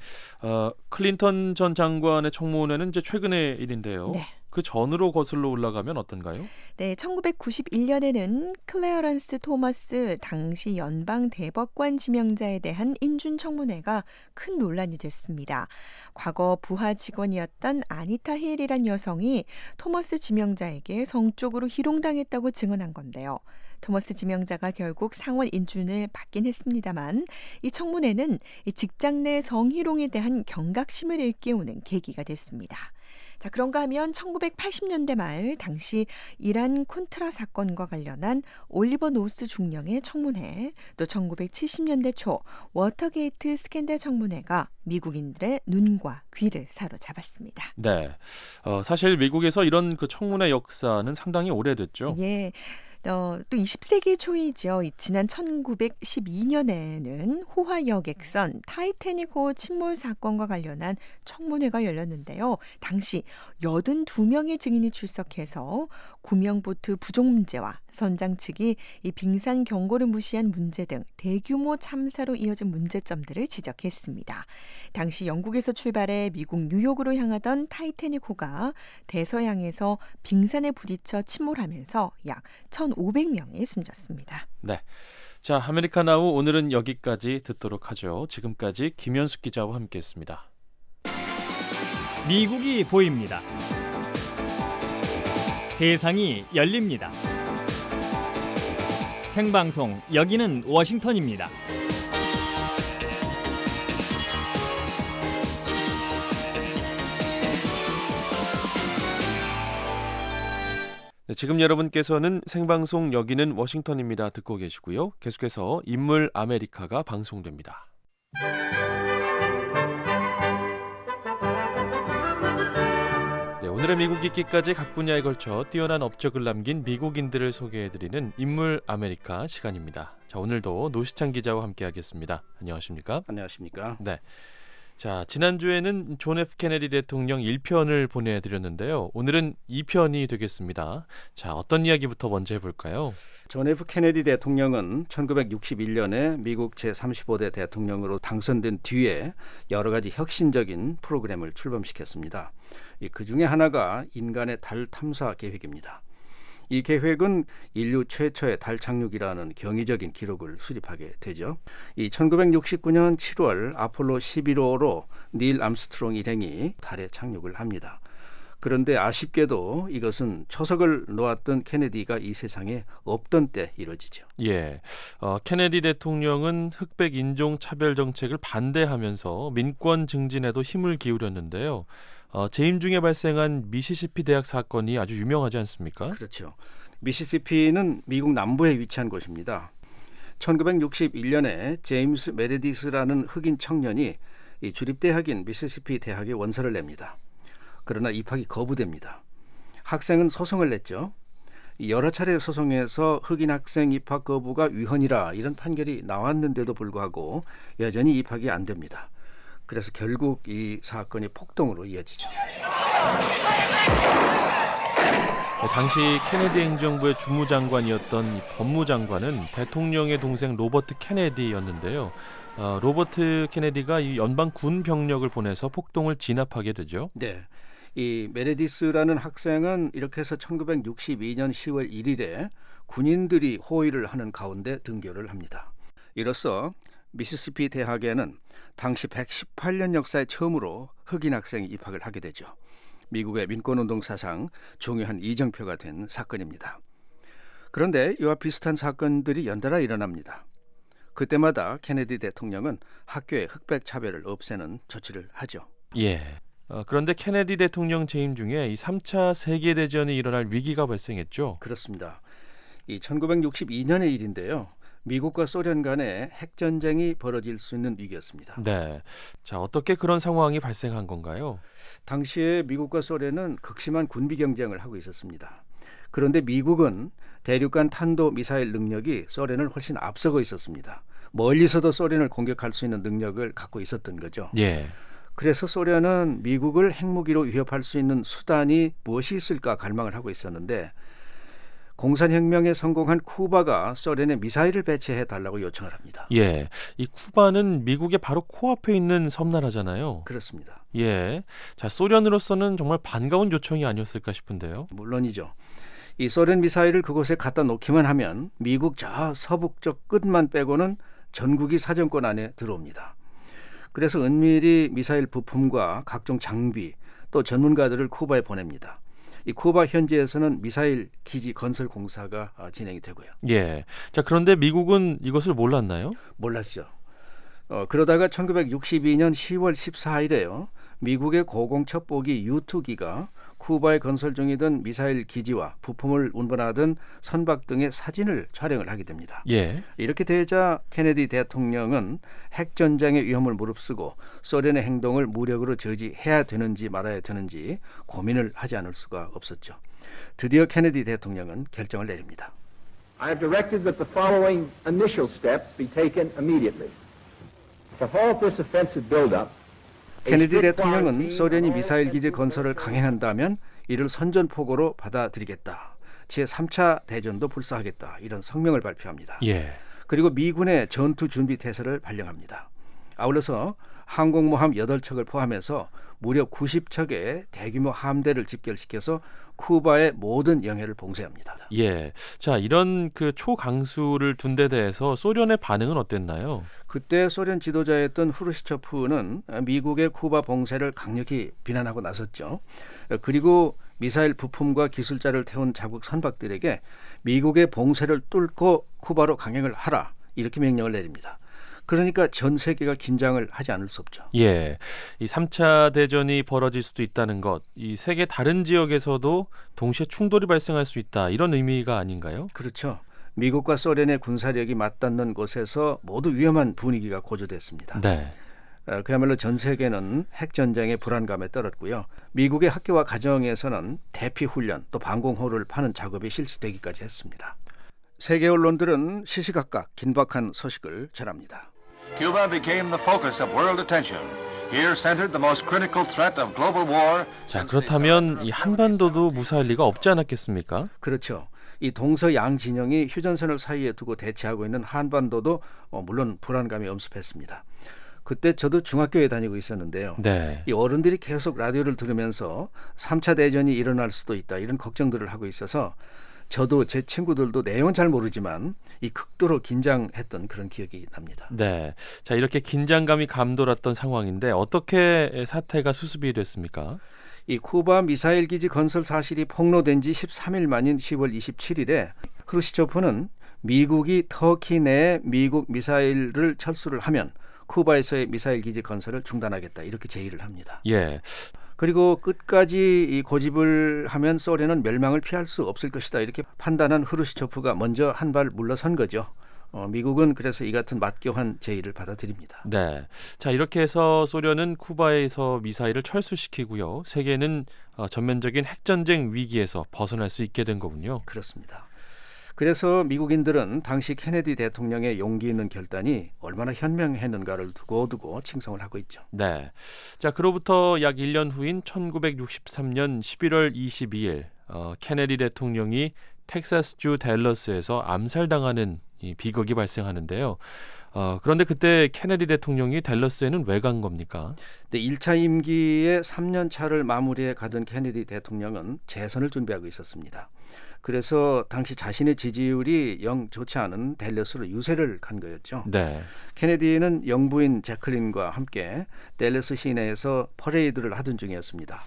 Speaker 6: 클린턴 전 장관의 청문회는 이제 최근의 일인데요. 네. 그 전으로 거슬러 올라가면 어떤가요?
Speaker 9: 네, 1991년에는 클레어런스 토머스 당시 연방 대법관 지명자에 대한 인준 청문회가 큰 논란이 됐습니다. 과거 부하 직원이었던 아니타 헤일이란 여성이 토머스 지명자에게 성적으로 희롱당했다고 증언한 건데요. 토머스 지명자가 결국 상원 인준을 받긴 했습니다만 이 청문회는 직장 내 성희롱에 대한 경각심을 일깨우는 계기가 됐습니다. 자, 그런가 하면 1980년대 말 당시 이란 콘트라 사건과 관련한 올리버 노스 중령의 청문회, 또 1970년대 초 워터게이트 스캔들 청문회가 미국인들의 눈과 귀를 사로잡았습니다.
Speaker 6: 네, 사실 미국에서 이런 그 청문회 역사는 상당히 오래됐죠.
Speaker 9: 예. 또 20세기 초이죠. 지난 1912년에는 호화 여객선 타이타닉호 침몰 사건과 관련한 청문회가 열렸는데요. 당시 82명의 증인이 출석해서 구명보트 부족 문제와 선장 측이 이 빙산 경고를 무시한 문제 등 대규모 참사로 이어진 문제점들을 지적했습니다. 당시 영국에서 출발해 미국 뉴욕으로 향하던 타이타닉호가 대서양에서 빙산에 부딪혀 침몰하면서 약 1,500명이 숨졌습니다.
Speaker 6: 네, 자, 아메리카나우 오늘은 여기까지 듣도록 하죠. 지금까지 김현숙 기자와 함께했습니다.
Speaker 7: 미국이 보입니다. 세상이 열립니다. 생방송 여기는 워싱턴입니다.
Speaker 6: 네, 지금 여러분께서는 생방송 여기는 워싱턴입니다 듣고 계시고요. 계속해서 인물 아메리카가 방송됩니다. 오늘의 미국 있기까지 각 분야에 걸쳐 뛰어난 업적을 남긴 미국인들을 소개해드리는 인물 아메리카 시간입니다. 자, 오늘도 노시창 기자와 함께하겠습니다. 안녕하십니까?
Speaker 3: 안녕하십니까?
Speaker 6: 네. 자, 지난주에는 존 F 케네디 대통령 1편을 보내드렸는데요. 오늘은 2편이 되겠습니다. 자, 어떤 이야기부터 먼저 해볼까요?
Speaker 3: 존 F 케네디 대통령은 1961년에 미국 제35대 대통령으로 당선된 뒤에 여러 가지 혁신적인 프로그램을 출범시켰습니다. 그 중에 하나가 인간의 달 탐사 계획입니다. 이 계획은 인류 최초의 달 착륙이라는 경이적인 기록을 수립하게 되죠. 이 1969년 7월 아폴로 11호로 닐 암스트롱 일행이 달에 착륙을 합니다. 그런데 아쉽게도 이것은 초석을 놓았던 케네디가 이 세상에 없던 때 이루어지죠.
Speaker 6: 예, 케네디 대통령은 흑백 인종 차별 정책을 반대하면서 민권 증진에도 힘을 기울였는데요. 재임 중에 발생한 미시시피 대학 사건이 아주 유명하지 않습니까?
Speaker 3: 그렇죠. 미시시피는 미국 남부에 위치한 곳입니다. 1961년에 제임스 메레디스라는 흑인 청년이 이 주립대학인 미시시피 대학에 원서를 냅니다. 그러나 입학이 거부됩니다. 학생은 소송을 냈죠. 여러 차례 소송에서 흑인 학생 입학 거부가 위헌이라 이런 판결이 나왔는데도 불구하고 여전히 입학이 안 됩니다. 그래서 결국 이 사건이 폭동으로 이어지죠.
Speaker 6: 당시 케네디 행정부의 주무장관이었던 법무장관은 대통령의 동생 로버트 케네디였는데요. 로버트 케네디가 이 연방 군 병력을 보내서 폭동을 진압하게 되죠.
Speaker 3: 네, 이 메레디스라는 학생은 이렇게 해서 1962년 10월 1일에 군인들이 호위를 하는 가운데 등교를 합니다. 이로써 미시시피 대학에는 당시 118년 역사에 처음으로 흑인 학생이 입학을 하게 되죠. 미국의 민권운동 사상 중요한 이정표가 된 사건입니다. 그런데 이와 비슷한 사건들이 연달아 일어납니다. 그때마다 케네디 대통령은 학교의 흑백 차별을 없애는 조치를 하죠.
Speaker 6: 예. 그런데 케네디 대통령 재임 중에 이 3차 세계대전이 일어날 위기가 발생했죠.
Speaker 3: 그렇습니다. 이 1962년의 일인데요. 미국과 소련 간에 핵전쟁이 벌어질 수 있는 위기였습니다.
Speaker 6: 네. 자, 어떻게 그런 상황이 발생한 건가요?
Speaker 3: 당시에 미국과 소련은 극심한 군비 경쟁을 하고 있었습니다. 그런데 미국은 대륙간 탄도 미사일 능력이 소련을 훨씬 앞서고 있었습니다. 멀리서도 소련을 공격할 수 있는 능력을 갖고 있었던 거죠.
Speaker 6: 예.
Speaker 3: 그래서 소련은 미국을 핵무기로 위협할 수 있는 수단이 무엇이 있을까 갈망을 하고 있었는데 공산혁명에 성공한 쿠바가 소련에 미사일을 배치해 달라고 요청을 합니다.
Speaker 6: 예, 이 쿠바는 미국의 바로 코앞에 있는 섬나라잖아요.
Speaker 3: 그렇습니다.
Speaker 6: 예, 자, 소련으로서는 정말 반가운 요청이 아니었을까 싶은데요.
Speaker 3: 물론이죠. 이 소련 미사일을 그곳에 갖다 놓기만 하면 미국 저 서북쪽 끝만 빼고는 전국이 사정권 안에 들어옵니다. 그래서 은밀히 미사일 부품과 각종 장비 또 전문가들을 쿠바에 보냅니다. 이 쿠바 현지에서는 미사일 기지 건설 공사가 진행이 되고요.
Speaker 6: 예. 자, 그런데 미국은 이것을 몰랐나요?
Speaker 3: 몰랐죠. 그러다가 1962년 10월 14일에요. 미국의 고공첩보기 U2기가 쿠바에 건설 중이던 미사일 기지와 부품을 운반하던 선박 등의 사진을 촬영을 하게 됩니다.
Speaker 6: 예.
Speaker 3: 이렇게 되자 케네디 대통령은 핵전쟁의 위험을 무릅쓰고 소련의 행동을 무력으로 저지해야 되는지 말아야 되는지 고민을 하지 않을 수가 없었죠. 드디어 케네디 대통령은 결정을 내립니다.
Speaker 11: I have directed that the following initial steps be taken immediately. To halt this offensive buildup,
Speaker 3: 케네디 대통령은 소련이 미사일 기지 건설을 강행한다면 이를 선전포고로 받아들이겠다. 제3차 대전도 불사하겠다. 이런 성명을 발표합니다.
Speaker 6: 예.
Speaker 3: 그리고 미군의 전투 준비 태세를 발령합니다. 아울러서 항공모함 8척을 포함해서 무려 90척의 대규모 함대를 집결시켜서 쿠바의 모든 영해를 봉쇄합니다.
Speaker 6: 예. 자, 이런 그 초강수를 둔 데 대해서 소련의 반응은 어땠나요?
Speaker 3: 그때 소련 지도자였던 후르시초프는 미국의 쿠바 봉쇄를 강력히 비난하고 나섰죠. 그리고 미사일 부품과 기술자를 태운 자국 선박들에게 미국의 봉쇄를 뚫고 쿠바로 강행을 하라 이렇게 명령을 내립니다. 그러니까 전 세계가 긴장을 하지 않을 수 없죠.
Speaker 6: 예, 이 3차 대전이 벌어질 수도 있다는 것, 이 세계 다른 지역에서도 동시에 충돌이 발생할 수 있다 이런 의미가 아닌가요?
Speaker 3: 그렇죠. 미국과 소련의 군사력이 맞닿는 곳에서 모두 위험한 분위기가 고조됐습니다.
Speaker 6: 네.
Speaker 3: 그야말로 전 세계는 핵전쟁의 불안감에 떨었고요. 미국의 학교와 가정에서는 대피 훈련 또 방공호를 파는 작업이 실시되기까지 했습니다. 세계 언론들은 시시각각 긴박한 소식을 전합니다.
Speaker 12: Cuba became the focus of world attention. Here centered the most critical threat of global war.
Speaker 6: 자, 그렇다면 이 한반도도 무사할 리가 없지 않았겠습니까?
Speaker 3: 그렇죠. 이 동서양 진영이 휴전선을 사이에 두고 대치하고 있는 한반도도 물론 불안감이 엄습했습니다. 그때 저도 중학교에 다니고 있었는데요.
Speaker 6: 네.
Speaker 3: 이 어른들이 계속 라디오를 들으면서 3차 대전이 일어날 수도 있다 이런 걱정들을 하고 있어서 저도 제 친구들도 내용은 잘 모르지만 이 극도로 긴장했던 그런 기억이 납니다.
Speaker 6: 네. 자, 이렇게 긴장감이 감돌았던 상황인데 어떻게 사태가 수습이 됐습니까?
Speaker 3: 이 쿠바 미사일 기지 건설 사실이 폭로된 지 13일 만인 10월 27일에 크루시초프는 미국이 터키 내에 미국 미사일을 철수를 하면 쿠바에서의 미사일 기지 건설을 중단하겠다 이렇게 제의를 합니다.
Speaker 6: 예.
Speaker 3: 그리고 끝까지 이 고집을 하면 소련은 멸망을 피할 수 없을 것이다 이렇게 판단한 후르시초프가 먼저 한 발 물러선 거죠. 미국은 그래서 이 같은 맞교환 제의를 받아들입니다.
Speaker 6: 네. 자, 이렇게 해서 소련은 쿠바에서 미사일을 철수시키고요. 세계는 전면적인 핵전쟁 위기에서 벗어날 수 있게 된 거군요.
Speaker 3: 그렇습니다. 그래서 미국인들은 당시 케네디 대통령의 용기 있는 결단이 얼마나 현명했는가를 두고두고 칭송을 하고 있죠.
Speaker 6: 네. 자, 그로부터 약 1년 후인 1963년 11월 22일 케네디 대통령이 텍사스주 댈러스에서 암살당하는 이 비극이 발생하는데요. 그런데 그때 케네디 대통령이 댈러스에는 왜 간 겁니까?
Speaker 3: 네, 1차 임기의 3년 차를 마무리해 가던 케네디 대통령은 재선을 준비하고 있었습니다. 그래서 당시 자신의 지지율이 영 좋지 않은 댈러스로 유세를 간 거였죠.
Speaker 6: 네.
Speaker 3: 케네디는 영부인 제클린과 함께 댈러스 시내에서 퍼레이드를 하던 중이었습니다.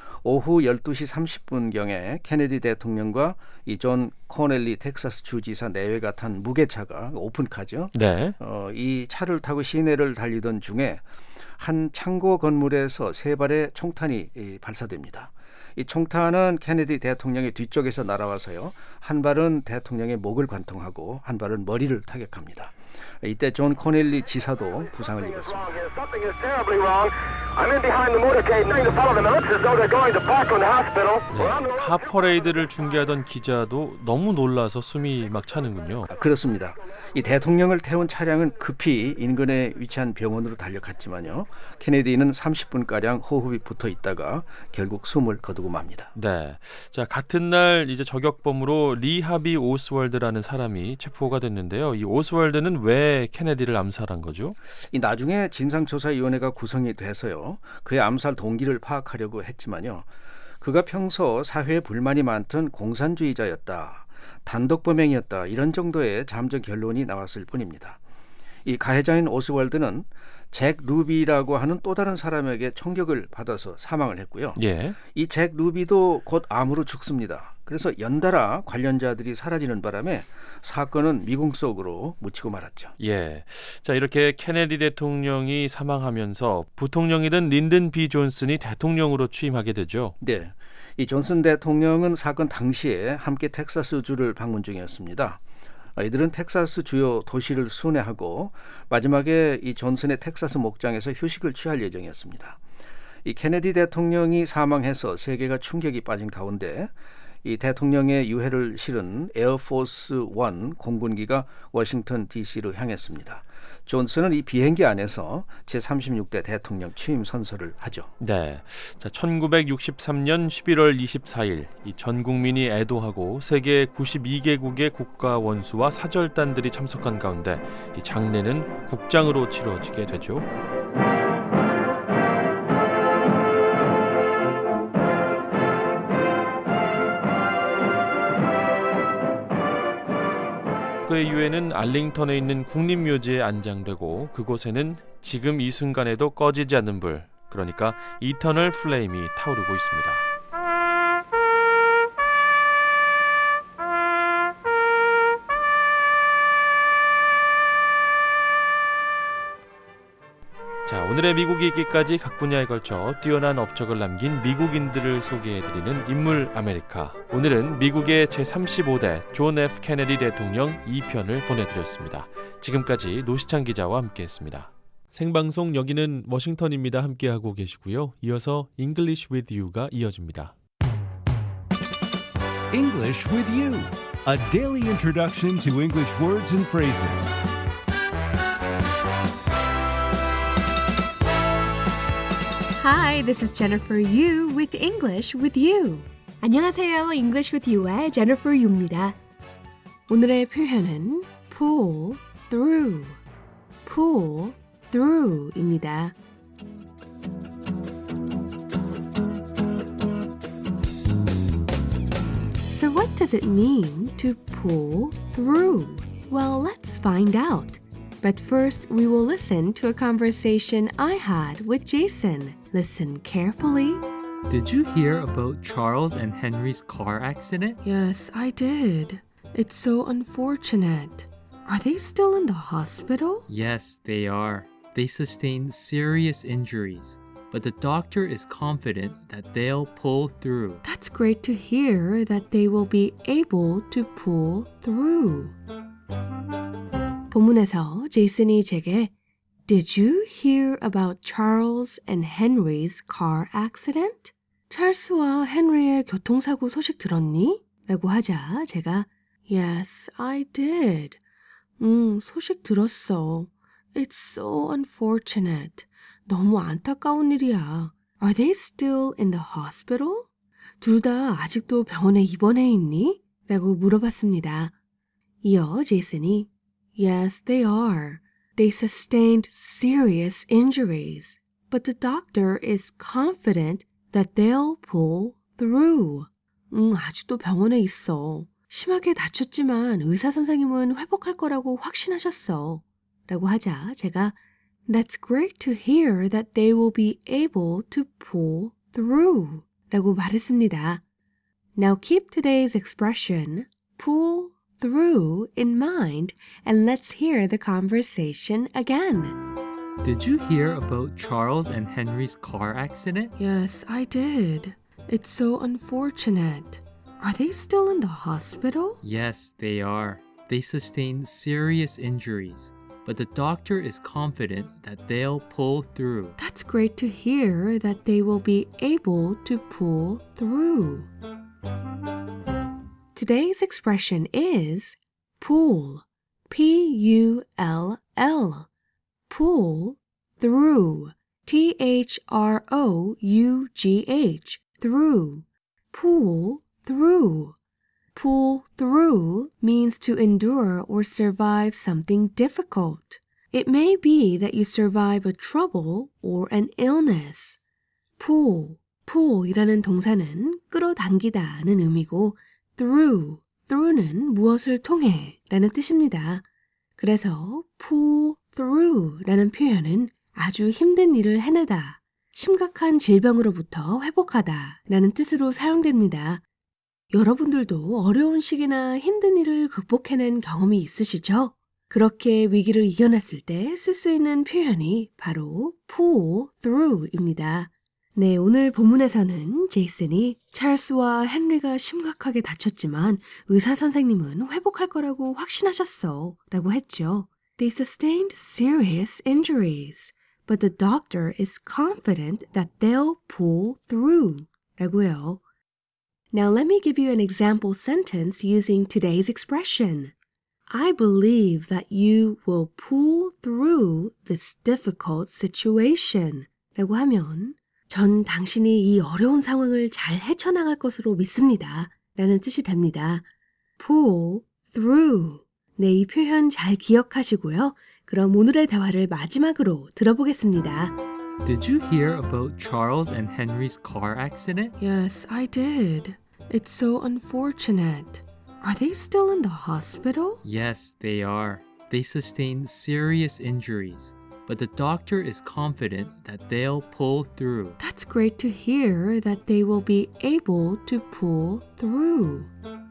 Speaker 3: 오후 12시 30분경에 케네디 대통령과 이 존 코넬리 텍사스 주지사 내외가 탄 무게차가 오픈카죠.
Speaker 6: 네.
Speaker 3: 이 차를 타고 시내를 달리던 중에 한 창고 건물에서 3발의 총탄이 발사됩니다. 이 총탄은 케네디 대통령의 뒤쪽에서 날아와서요. 한 발은 대통령의 목을 관통하고 한 발은 머리를 타격합니다. 이때 존 코넬리 지사도 부상을 입었습니다.
Speaker 6: 네, 카 퍼레이드를 중계하던 기자도 너무 놀라서 숨이 막 차는군요.
Speaker 3: 그렇습니다. 이 대통령을 태운 차량은 급히 인근에 위치한 병원으로 달려갔지만요. 케네디는 30분가량 호흡이 붙어 있다가 결국 숨을 거두고 맙니다.
Speaker 6: 네. 자, 같은 날 이제 저격범으로 리 하비 오스월드라는 사람이 체포가 됐는데요. 이 오스월드는 왜 케네디를 암살한 거죠?
Speaker 3: 이 나중에 진상조사위원회가 구성이 돼서요. 그의 암살 동기를 파악하려고 했지만요. 그가 평소 사회에 불만이 많던 공산주의자였다. 단독범행이었다. 이런 정도의 잠정 결론이 나왔을 뿐입니다. 이 가해자인 오스월드는 잭 루비라고 하는 또 다른 사람에게 총격을 받아서 사망을 했고요.
Speaker 6: 예.
Speaker 3: 이 잭 루비도 곧 암으로 죽습니다. 그래서 연달아 관련자들이 사라지는 바람에 사건은 미궁 속으로 묻히고 말았죠.
Speaker 6: 예. 자, 이렇게 케네디 대통령이 사망하면서 부통령이던 린든 B 존슨이 대통령으로 취임하게 되죠.
Speaker 3: 네. 이 존슨 대통령은 사건 당시에 함께 텍사스주를 방문 중이었습니다. 이들은 텍사스 주요 도시를 순회하고 마지막에 이 존슨의 텍사스 목장에서 휴식을 취할 예정이었습니다. 이 케네디 대통령이 사망해서 세계가 충격이 빠진 가운데 이 대통령의 유해를 실은 에어포스 1 공군기가 워싱턴 DC로 향했습니다. 존슨은 이 비행기 안에서 제36대 대통령 취임 선서를 하죠.
Speaker 6: 네. 자, 1963년 11월 24일 이 전 국민이 애도하고 세계 92개국의 국가 원수와 사절단들이 참석한 가운데 이 장례는 국장으로 치러지게 되죠. 그의 유해는 알링턴에 있는 국립묘지에 안장되고 그곳에는 지금 이 순간에도 꺼지지 않는 불, 그러니까 이터널 플레임이 타오르고 있습니다. 자, 오늘의 미국 얘기까지 각 분야에 걸쳐 뛰어난 업적을 남긴 미국인들을 소개해드리는 인물 아메리카. 오늘은 미국의 제35대 존 F 케네디 대통령 2편을 보내드렸습니다. 지금까지 노시창 기자와 함께했습니다. 생방송 여기는 워싱턴입니다. 함께하고 계시고요. 이어서 English with You가 이어집니다.
Speaker 13: English with You, a daily introduction to English words and phrases.
Speaker 14: Hi, this is Jennifer Yu with English with You. 안녕하세요. English with You의 Jennifer Yu입니다. 오늘의 표현은 pull through, pull through입니다. So what does it mean to pull through? Well, let's find out. But first, we will listen to a conversation I had with Jason. Listen carefully.
Speaker 15: Did you hear about Charles and Henry's car accident?
Speaker 14: Yes, I did. It's so unfortunate. Are they still in the hospital?
Speaker 15: Yes, they are. They sustained serious injuries, but the doctor is confident that they'll pull through.
Speaker 14: That's great to hear that they will be able to pull through. 본문에서 제이슨이 제게 Did you hear about Charles and Henry's car accident? 찰스와 헨리의 교통사고 소식 들었니? 라고 하자 제가 Yes, I did. 소식 들었어. It's so unfortunate. 너무 안타까운 일이야. Are they still in the hospital? 둘 다 아직도 병원에 입원해 있니? 라고 물어봤습니다. 이어 제이슨이 Yes, they are. They sustained serious injuries, but the doctor is confident that they'll pull through. 아직도 병원에 있어. 심하게 다쳤지만 의사 선생님은 회복할 거라고 확신하셨어. 라고 하자 제가 That's great to hear that they will be able to pull through. 라고 말했습니다. Now keep today's expression, pull through, in mind, and let's hear the conversation again.
Speaker 15: Did you hear about Charles and Henry's car accident?
Speaker 14: Yes, I did. It's so unfortunate. Are they still in the hospital?
Speaker 15: Yes, they are. They sustained serious injuries, but the doctor is confident that they'll pull through.
Speaker 14: That's great to hear that they will be able to pull through. Today's expression is pull, P-U-L-L, pull through, T-H-R-O-U-G-H, through, pull through. Pull through means to endure or survive something difficult. It may be that you survive a trouble or an illness. pull이라는 동사는 끌어당기다는 의미고 through는 무엇을 통해 라는 뜻입니다. 그래서 pull through라는 표현은 아주 힘든 일을 해내다, 심각한 질병으로부터 회복하다 라는 뜻으로 사용됩니다. 여러분들도 어려운 시기나 힘든 일을 극복해낸 경험이 있으시죠? 그렇게 위기를 이겨냈을 때 쓸 수 있는 표현이 바로 pull through입니다. 네, 오늘 본문에서는 제이슨이 찰스와 헨리가 심각하게 다쳤지만 의사 선생님은 회복할 거라고 확신하셨어 라고 했죠. They sustained serious injuries, but the doctor is confident that they'll pull through 라고요. Now let me give you an example sentence using today's expression. I believe that you will pull through this difficult situation 라고 하면 전 당신이 이 어려운 상황을 잘 헤쳐나갈 것으로 믿습니다 라는 뜻이 됩니다. pull through. 네, 이 표현 잘 기억하시고요. 그럼 오늘의 대화를 마지막으로 들어보겠습니다.
Speaker 15: Did you hear about Charles and Henry's car accident?
Speaker 14: Yes, I did. It's so unfortunate. Are they still in the hospital?
Speaker 15: Yes, they are. They sustained serious injuries, but the doctor is confident that they'll pull through.
Speaker 14: That's great to hear that they will be able to pull through.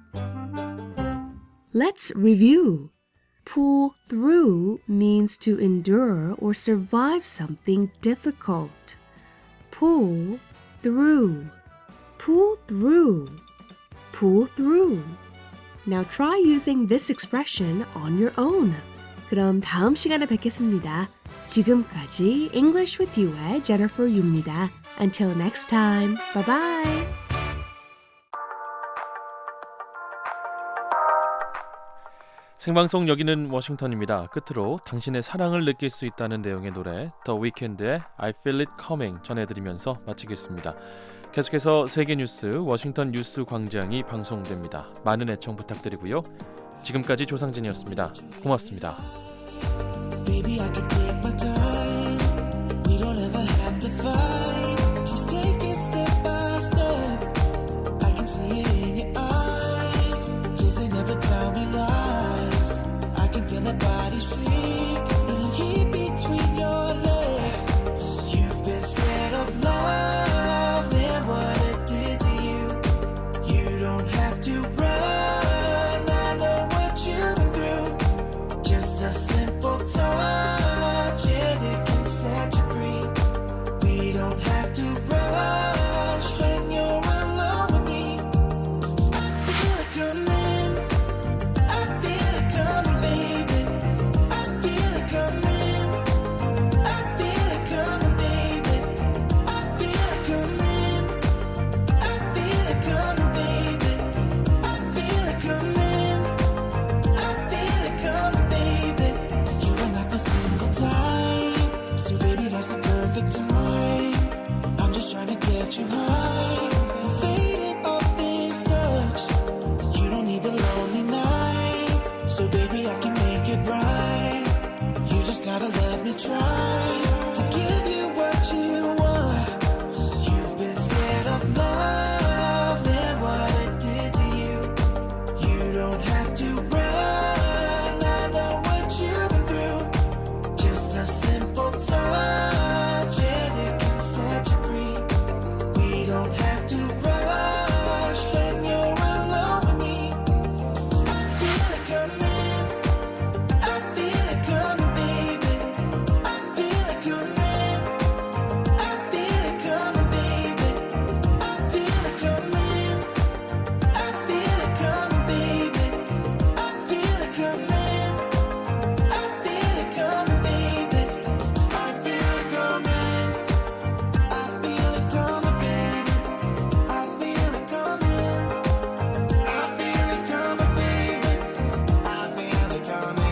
Speaker 14: Let's review. Pull through means to endure or survive something difficult. Pull through. Pull through. Pull through. Now try using this expression on your own. 그럼 다음 시간에 뵙겠습니다. 지금까지 English with You의 Jennifer Yu입니다. Until next time, bye bye.
Speaker 6: 생방송 여기는 워싱턴입니다. 끝으로 당신의 사랑을 느낄 수 있다는 내용의 노래 The Weeknd의 I Feel It Coming 전해드리면서 마치겠습니다. 계속해서 세계 뉴스 워싱턴 뉴스 광장이 방송됩니다. 많은 애청 부탁드리고요. 지금까지 조상진이었습니다. 고맙습니다.
Speaker 2: Baby, I could take my time. We don't ever have to fight. Just take it step by step. I can see it in your eyes. 'Cause they never tell me lies. I can feel the body shake and the heat between your legs. You've been scared of love and what it did to you. You don't have to run. I know what you've been through. Just a simple touch and it can set you free. We don't have to rush when you're alone with me. I feel it coming. I feel it coming, baby. I feel it coming. I feel it coming, baby. I feel it coming. I feel it coming, baby. I feel it coming. I feel it coming, baby. You ain't like a single time. So baby, that's the perfect time. I'm just trying to get you high. Faded off this touch. You don't need the lonely nights. So baby, I can make it right. You just gotta let me try to give you what you want. You've been scared of love and what it did to you. You don't have to run. I know what you've been through. Just a simple touch and it can set you free. We don't have to rush when you're alone with me. I feel it coming. I feel it coming, baby. I feel it coming. I feel it coming, baby. I feel it coming. I feel it coming, baby. I feel it coming. I feel it coming, baby. I feel it coming. I feel it coming, baby. I feel it coming. I feel it coming, baby. I feel it coming.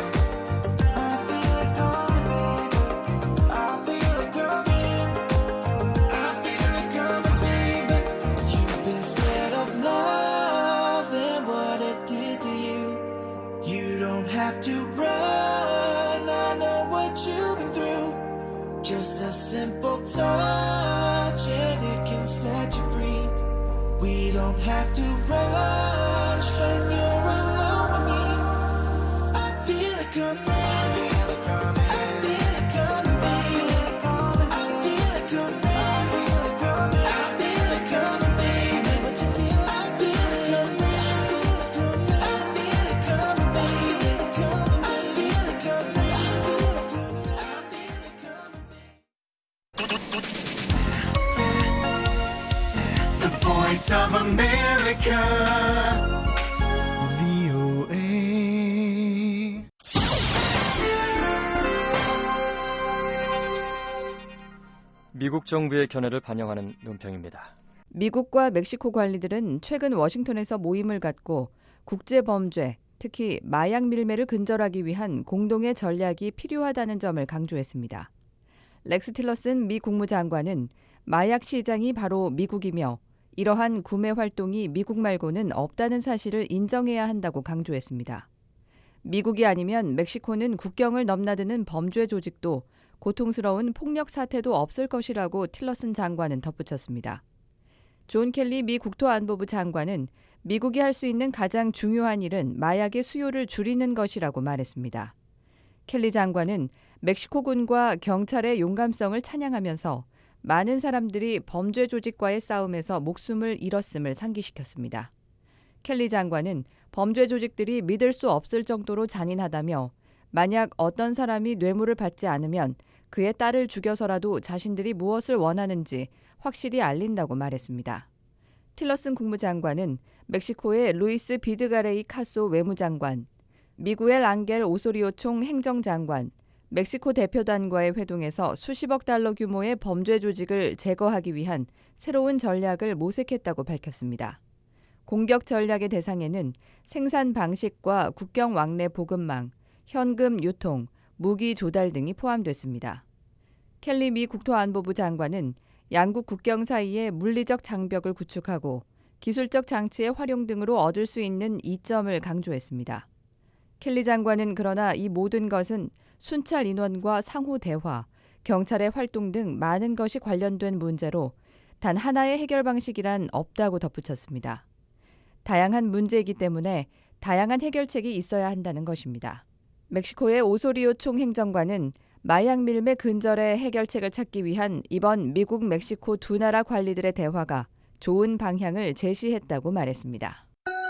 Speaker 2: I feel it coming, baby. I feel it coming. I feel it coming, baby. You've been scared of love and what it did to you. You don't have to run. I know what you've been through. Just a simple touch and it can set you free. We don't have to rush when you're alone with me. I feel it coming. I feel it coming. I feel it coming, baby. I feel it coming. I feel it coming. I feel it coming, baby. What you feel? I feel it coming. I feel it coming. I feel it coming, baby. I feel it coming. I feel it coming. I feel it coming. The voice of America. VOA.
Speaker 16: 미국 정부의 견해를 반영하는 논평입니다.
Speaker 17: 미국과 멕시코 관리들은 최근 워싱턴에서 모임을 갖고 국제범죄, 특히 마약 밀매를 근절하기 위한 공동의 전략이 필요하다는 점을 강조했습니다. 렉스 틸러슨 미 국무장관은 마약 시장이 바로 미국이며 이러한 구매 활동이 미국 말고는 없다는 사실을 인정해야 한다고 강조했습니다. 미국이 아니면 멕시코는 국경을 넘나드는 범죄 조직도 고통스러운 폭력 사태도 없을 것이라고 틸러슨 장관은 덧붙였습니다. 존 켈리 미 국토안보부 장관은 미국이 할 수 있는 가장 중요한 일은 마약의 수요를 줄이는 것이라고 말했습니다. 켈리 장관은 멕시코군과 경찰의 용감성을 찬양하면서 많은 사람들이 범죄 조직과의 싸움에서 목숨을 잃었음을 상기시켰습니다. 켈리 장관은 범죄 조직들이 믿을 수 없을 정도로 잔인하다며 만약 어떤 사람이 뇌물을 받지 않으면 그의 딸을 죽여서라도 자신들이 무엇을 원하는지 확실히 알린다고 말했습니다. 틸러슨 국무장관은 멕시코의 루이스 비드가레이 카소 외무장관, 미구엘 앙겔 오소리오 총 행정장관, 멕시코 대표단과의 회동에서 수십억 달러 규모의 범죄 조직을 제거하기 위한 새로운 전략을 모색했다고 밝혔습니다. 공격 전략의 대상에는 생산 방식과 국경 왕래 보급망, 현금 유통, 무기 조달 등이 포함됐습니다. 켈리 미 국토안보부 장관은 양국 국경 사이에 물리적 장벽을 구축하고 기술적 장치의 활용 등으로 얻을 수 있는 이점을 강조했습니다. 켈리 장관은 그러나 이 모든 것은 순찰 인원과 상호 대화, 경찰의 활동 등 많은 것이 관련된 문제로 단 하나의 해결 방식이란 없다고 덧붙였습니다. 다양한 문제이기 때문에 다양한 해결책이 있어야 한다는 것입니다. 멕시코의 오소리오 총행정관은 마약 밀매 근절의 해결책을 찾기 위한 이번 미국 멕시코 두 나라 관리들의 대화가 좋은 방향을 제시했다고 말했습니다.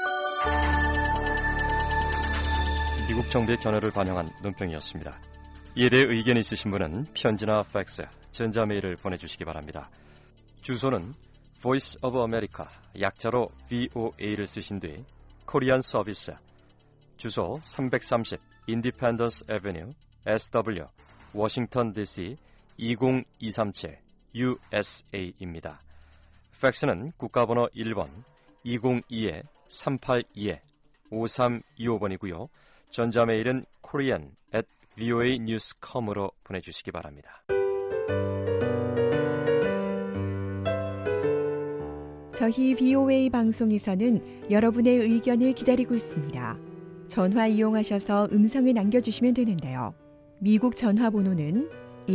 Speaker 16: 미국 정부의 견해를 반영한 논평이었습니다. 이에 대해 의견이 있으신 분은 편지나 팩스, 전자메일을 보내주시기 바랍니다. 주소는 Voice of America, 약자로 VOA를 쓰신 뒤 코리안 서비스, 주소 330 Independence Avenue, SW, 워싱턴 DC 20237 USA입니다. 팩스는 국가번호 1번 202-382-5325번이고요. 전자메일은 korean@voanews.com으로 보내주시기 바랍니다.
Speaker 9: 저희 VOA 방송에서는 여러분의 의견을 기다리고 있습니다. 전화 이용하셔서 음성을 남겨주시면 되는데요. 미국 전화번호는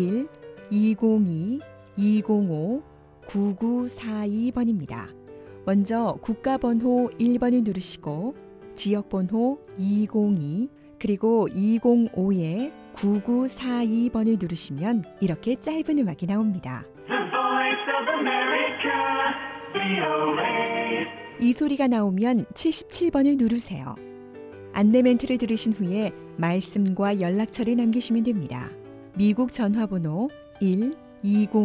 Speaker 9: 1-202-205-9942번입니다. 먼저 국가번호 1번을 누르시고 지역번호 202 그리고 205-9942번을 누르시면 이렇게 짧은 음악이 나옵니다. 이 소리가 나오면 77번을 누르세요. 안내 멘트를 들으신 후에 말씀과 연락처를 남기시면 됩니다. 미국 전화번호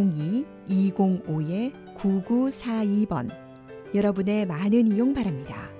Speaker 9: 1-202-205-9942번. 여러분의 많은 이용 바랍니다.